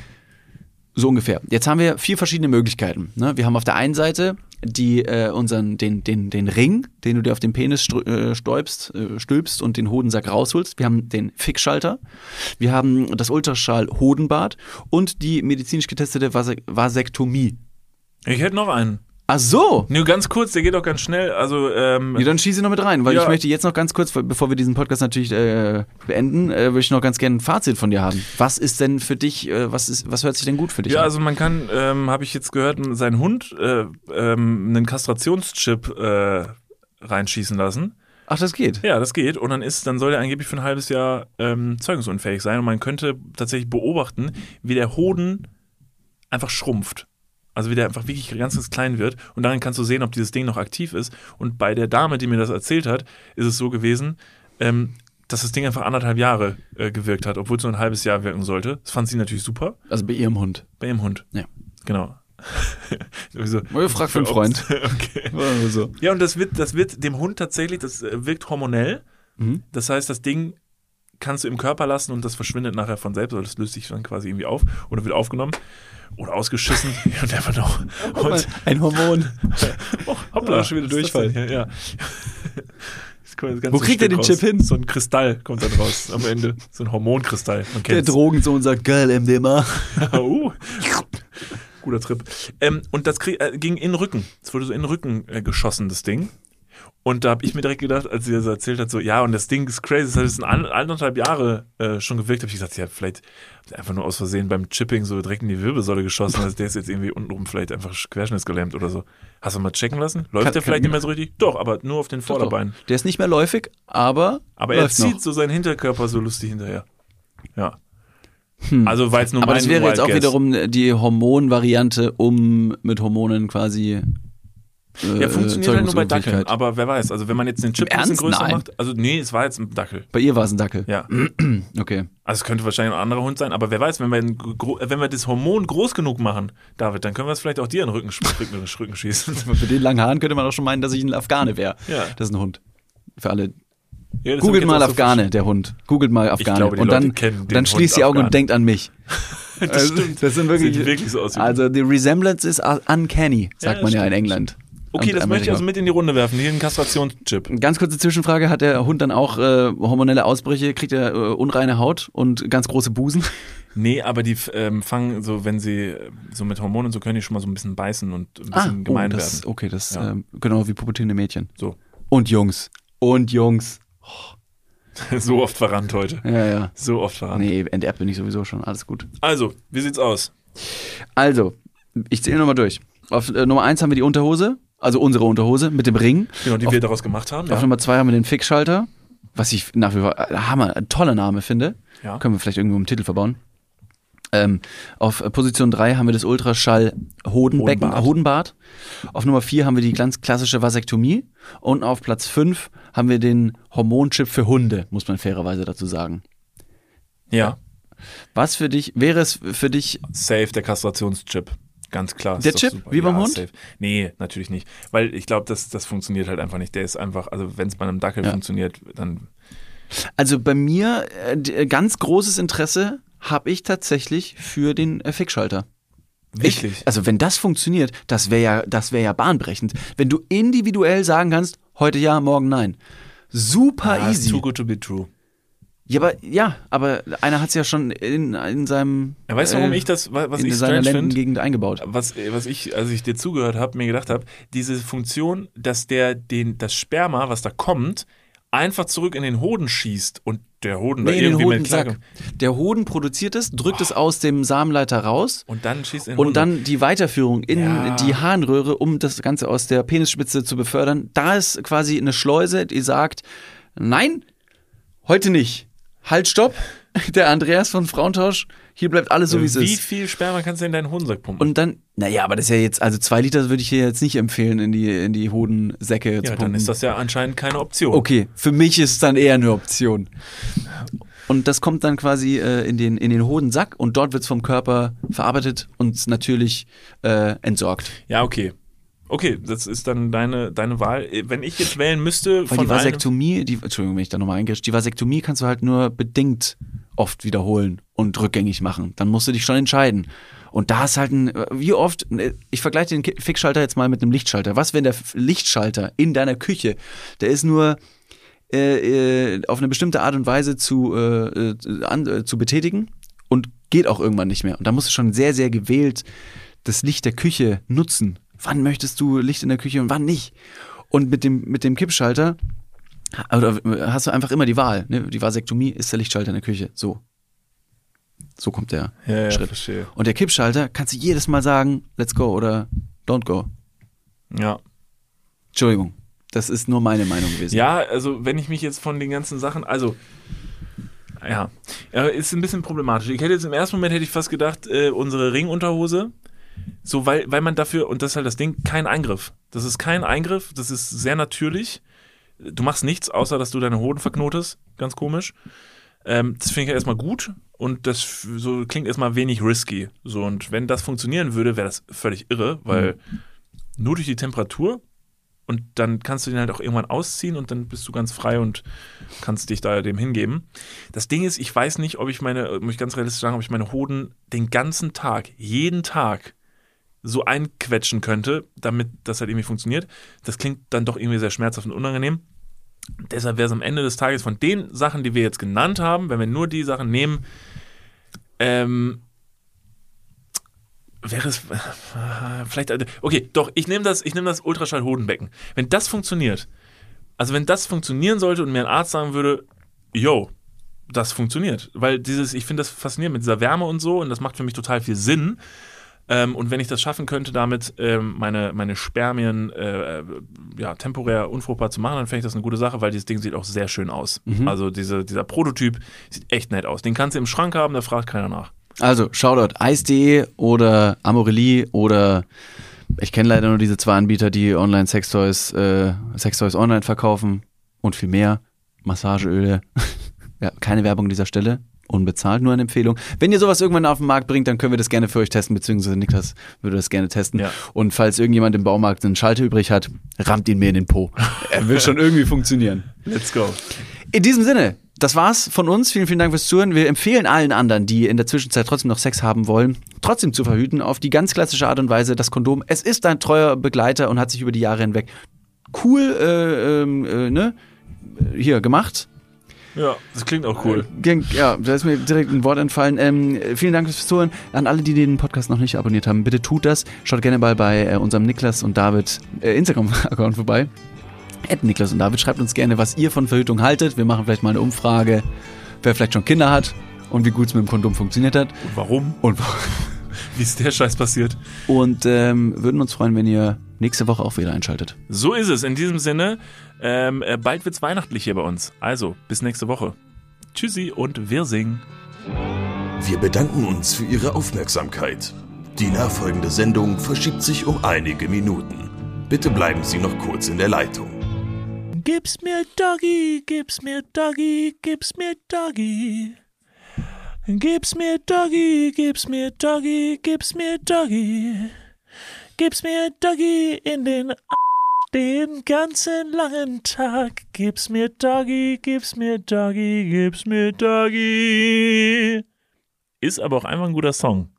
So ungefähr. Jetzt haben wir vier verschiedene Möglichkeiten. Ne? Wir haben auf der einen Seite die, äh, unseren, den, den, den Ring, den du dir auf den Penis str- äh, stäubst, äh, stülpst und den Hodensack rausholst. Wir haben den Fickschalter. Wir haben das Ultraschall-Hodenbad und die medizinisch getestete Vase- Vasektomie. Ich hätte noch einen. Ach so! Nur ganz kurz, der geht auch ganz schnell. Also, ähm, Ja, dann schieße ich noch mit rein, weil Ja. ich möchte jetzt noch ganz kurz, bevor wir diesen Podcast natürlich äh, beenden, äh, würde ich noch ganz gerne ein Fazit von dir haben. Was ist denn für dich, äh, was ist, was hört sich denn gut für dich ja, an? also man kann, ähm, habe ich jetzt gehört, seinen Hund äh, ähm, einen Kastrationschip äh, reinschießen lassen. Ach, das geht. Ja, das geht. Und dann ist, dann soll er angeblich für ein halbes Jahr ähm, zeugungsunfähig sein. Und man könnte tatsächlich beobachten, wie der Hoden einfach schrumpft. Also wie der einfach wirklich ganz, ganz klein wird. Und daran kannst du sehen, ob dieses Ding noch aktiv ist. Und bei der Dame, die mir das erzählt hat, ist es so gewesen, ähm, dass das Ding einfach anderthalb Jahre äh, gewirkt hat, obwohl es nur ein halbes Jahr wirken sollte. Das fand sie natürlich super. Also bei ihrem Hund. Bei ihrem Hund. Ja. Genau. Sowieso. Oh, frag für einen Freund. Okay. So. Ja, und das wird, das wird dem Hund tatsächlich, das äh, wirkt hormonell. Mhm. Das heißt, das Ding kannst du im Körper lassen und das verschwindet nachher von selbst, oder das löst sich dann quasi irgendwie auf oder wird aufgenommen oder ausgeschissen und einfach noch. Und Ein Hormon. oh, hoppla, schon wieder was ist das Durchfall. denn hier? Ja. Das Ganze Wo kriegt er den raus. Chip hin? So ein Kristall kommt dann raus am Ende. So ein Hormonkristall. Man Der kennt's. Drogensohn sagt, geil, M D M A. uh. Guter Trip. Ähm, und das krieg, äh, ging in den Rücken. Es wurde so in den Rücken äh, geschossen, das Ding. Und da habe ich mir direkt gedacht, als sie das erzählt hat, so, ja, und das Ding ist crazy, das hat jetzt in ein, anderthalb Jahre äh, schon gewirkt, habe ich gesagt, ja, vielleicht einfach nur aus Versehen beim Chipping so direkt in die Wirbelsäule geschossen, also der ist jetzt irgendwie untenrum vielleicht einfach querschnittsgelähmt oder so. Hast du mal checken lassen? Läuft Kann- der vielleicht kann- nicht mehr so richtig? Doch, aber nur auf den Vorderbeinen. Der ist nicht mehr läufig, aber, Aber er läuft zieht noch. so seinen Hinterkörper so lustig hinterher. Ja. Hm. Also war jetzt nur Aber mein das wäre jetzt Wild auch Guess. wiederum die Hormonvariante, um mit Hormonen quasi äh, Ja, funktioniert halt nur bei Dackeln, Zeugungsunfähigkeit. aber wer weiß, also wenn man jetzt den Chip Im ein bisschen Ernst? größer Nein. macht, also nee, es war jetzt ein Dackel. Bei ihr war es ein Dackel. Ja. Okay. Also es könnte wahrscheinlich ein anderer Hund sein, aber wer weiß, wenn wir, ein, gro- wenn wir das Hormon groß genug machen, David, dann können wir es vielleicht auch dir in den Rücken, sch- Rücken, Rücken schießen. Für den langen Haaren könnte man auch schon meinen, dass ich ein Afghane wäre. Ja. Das ist ein Hund. Für alle. Ja, das hab ich Googelt jetzt mal auch so Afghane, der Hund. Googelt mal Afghane. glaube, die und Leute dann, kennen den dann Hund schließt die Augen Afghane. und denkt an mich. Das Also, stimmt. Das sind wirklich. Sieht wirklich so aus. wie- Also, die Resemblance ist uncanny, sagt Ja, man ja in stimmt, England. okay, Und das möchte ich also Amerika. mit in die Runde werfen. Hier ein Kastrationschip. Ganz kurze Zwischenfrage: Hat der Hund dann auch äh, hormonelle Ausbrüche? Kriegt er äh, unreine Haut und ganz große Busen? Nee, aber die ähm, fangen so, wenn sie äh, so mit Hormonen und so können die schon mal so ein bisschen beißen und ein Ah, bisschen gemein oh, das, werden. okay, das Ja. ähm, genau wie pubertierende Mädchen. So. Und Jungs. Und Jungs. So oft verrannt heute. Ja, ja. So oft verrannt. Nee, enterbt bin ich sowieso schon. Alles gut. Also, wie sieht's aus? Also, ich zähle nochmal durch. Auf äh, Nummer eins haben wir die Unterhose, also unsere Unterhose mit dem Ring. Genau, die Auf- wir daraus gemacht haben. Auf Ja. Nummer zwei haben wir den Fixschalter, was ich nach wie vor äh, Hammer, ein toller Name finde. Ja. Können wir vielleicht irgendwo im Titel verbauen. Ähm, auf äh, Position drei haben wir das Ultraschall-Hodenbecken, Hodenbad. Hodenbad. Auf Nummer vier haben wir die ganz klassische Vasektomie. Und auf Platz fünf haben wir den Hormonchip für Hunde, muss man fairerweise dazu sagen. ja. Was für dich, wäre es für dich, Safe, der Kastrationschip. Ganz klar. Ist Der doch Chip, super. wie beim ja, Hund? Safe. Nee, natürlich nicht. Weil ich glaube, das, das funktioniert halt einfach nicht. Der ist einfach, also wenn es bei einem Dackel Ja. funktioniert, dann. also bei mir äh, d- äh, ganz großes Interesse habe ich tatsächlich für den äh, Fixschalter. Wirklich. Ich, also wenn das funktioniert, das wäre ja, das wäre ja bahnbrechend. Wenn du individuell sagen kannst, heute ja, morgen nein. Super Ah, easy. Too good to be true. Ja, aber ja, aber einer hat es ja schon in, in seinem Ja, weißt du, warum äh, ich das, wa- was in ich seiner strange finde? Lendengegend eingebaut. Was, was ich, als ich dir zugehört habe, mir gedacht habe, diese Funktion, dass der den, das Sperma, was da kommt, einfach zurück in den Hoden schießt und der Hoden da Nee, in den irgendwie mit Hodensack. klarkommt. Der Hoden produziert es, drückt es aus dem Samenleiter raus Und dann schießt in den und Hoden. dann die Weiterführung in Ja. die Harnröhre, um das Ganze aus der Penisspitze zu befördern. Da ist quasi eine Schleuse, die sagt, nein, heute nicht. Halt, stopp. Der Andreas von Frauentausch, hier bleibt alles so, wie es Wie ist. viel Sperma kannst du in deinen Hodensack pumpen? Und dann, naja, aber das ist ja jetzt, also zwei Liter würde ich hier jetzt nicht empfehlen, in die, in die Hodensäcke zu ja, pumpen. dann ist das ja anscheinend keine Option. Okay, für mich ist es dann eher eine Option. Und das kommt dann quasi äh, in, den, in den Hodensack und dort wird es vom Körper verarbeitet und natürlich äh, entsorgt. Ja, okay. Okay, das ist dann deine, deine Wahl. Wenn ich jetzt wählen müsste Weil von die Vasektomie, die, Entschuldigung, wenn ich da nochmal eingriff, die Vasektomie kannst du halt nur bedingt oft wiederholen und rückgängig machen. Dann musst du dich schon entscheiden. Und da ist halt ein, wie oft, ich vergleiche den Ki- Fixschalter jetzt mal mit einem Lichtschalter. Was, wenn der F- Lichtschalter in deiner Küche, der ist nur äh, äh, auf eine bestimmte Art und Weise zu, äh, äh, an, äh, zu betätigen und geht auch irgendwann nicht mehr. Und da musst du schon sehr, sehr gewählt das Licht der Küche nutzen. Wann möchtest du Licht in der Küche und wann nicht? Und mit dem, mit dem Kippschalter oder hast du einfach immer die Wahl. Ne? Die Vasektomie ist der Lichtschalter in der Küche. So. So kommt der ja, ja, Schritt. verstehe. Und der Kippschalter kannst du jedes Mal sagen, let's go oder don't go. Ja. Entschuldigung. Das ist nur meine Meinung gewesen. Ja, also wenn ich mich jetzt von den ganzen Sachen, also ja, ja, ist ein bisschen problematisch. Ich hätte jetzt im ersten Moment hätte ich fast gedacht, äh, unsere Ringunterhose, so weil, weil man dafür, und das ist halt das Ding, kein Eingriff. Das ist kein Eingriff, das ist sehr natürlich. Du machst nichts, außer dass du deine Hoden verknotest, ganz komisch. Ähm, das finde ich ja erstmal gut und das f- so klingt erstmal wenig risky. So, und wenn das funktionieren würde, wäre das völlig irre, weil nur durch die Temperatur und dann kannst du den halt auch irgendwann ausziehen und dann bist du ganz frei und kannst dich da dem hingeben. Das Ding ist, ich weiß nicht, ob ich meine, muss ich ganz realistisch sagen, ob ich meine Hoden den ganzen Tag, jeden Tag so einquetschen könnte, damit das halt irgendwie funktioniert. Das klingt dann doch irgendwie sehr schmerzhaft und unangenehm. Deshalb wäre es am Ende des Tages von den Sachen, die wir jetzt genannt haben, wenn wir nur die Sachen nehmen, ähm, wäre es äh, vielleicht, okay, doch, ich nehme das, ich nehme das Ultraschall-Hodenbecken. Wenn das funktioniert, also wenn das funktionieren sollte und mir ein Arzt sagen würde, yo, das funktioniert, weil dieses, ich finde das faszinierend mit dieser Wärme und so und das macht für mich total viel Sinn. Ähm, und wenn ich das schaffen könnte, damit ähm, meine, meine Spermien äh, ja, temporär unfruchtbar zu machen, dann fände ich das eine gute Sache, weil dieses Ding sieht auch sehr schön aus. Mhm. Also diese, dieser Prototyp sieht echt nett aus. Den kannst du im Schrank haben, da fragt keiner nach. Also, Shoutout, eis punkt de oder Amorelie oder ich kenne leider nur diese zwei Anbieter, die online Sextoys, äh, Sextoys online verkaufen und viel mehr. Massageöle. Ja, keine Werbung an dieser Stelle. Unbezahlt, nur eine Empfehlung. Wenn ihr sowas irgendwann auf den Markt bringt, dann können wir das gerne für euch testen, beziehungsweise Niklas würde das gerne testen. Ja. Und falls irgendjemand im Baumarkt einen Schalter übrig hat, rammt ihn mir in den Po. Er will schon irgendwie funktionieren. Let's go. In diesem Sinne, das war's von uns. Vielen, vielen Dank fürs Zuhören. Wir empfehlen allen anderen, die in der Zwischenzeit trotzdem noch Sex haben wollen, trotzdem zu verhüten, auf die ganz klassische Art und Weise, das Kondom. Es ist ein treuer Begleiter und hat sich über die Jahre hinweg cool, äh, äh, ne, hier gemacht. Ja, das klingt auch cool. Ja, da ist mir direkt ein Wort entfallen. Ähm, vielen Dank fürs Zuhören. An alle, die den Podcast noch nicht abonniert haben, bitte tut das. Schaut gerne mal bei äh, unserem Niklas und David äh, Instagram-Account vorbei. At Niklas und David. Schreibt uns gerne, was ihr von Verhütung haltet. Wir machen vielleicht mal eine Umfrage, wer vielleicht schon Kinder hat und wie gut es mit dem Kondom funktioniert hat. Und warum? Und wie ist der Scheiß passiert? Und ähm, würden uns freuen, wenn ihr nächste Woche auch wieder einschaltet. So ist es. In diesem Sinne, ähm, bald wird's weihnachtlich hier bei uns. Also, bis nächste Woche. Tschüssi und wir singen. Wir bedanken uns für Ihre Aufmerksamkeit. Die nachfolgende Sendung verschiebt sich um einige Minuten. Bitte bleiben Sie noch kurz in der Leitung. Gib's mir Doggy, gib's mir Doggy, gib's mir Doggy. Gib's mir Doggy, gib's mir Doggy, gib's mir Doggy. Gib's mir Doggy in den A den ganzen langen Tag. Gib's mir Doggy, gib's mir Doggy, gib's mir Doggy. Ist aber auch einfach ein guter Song.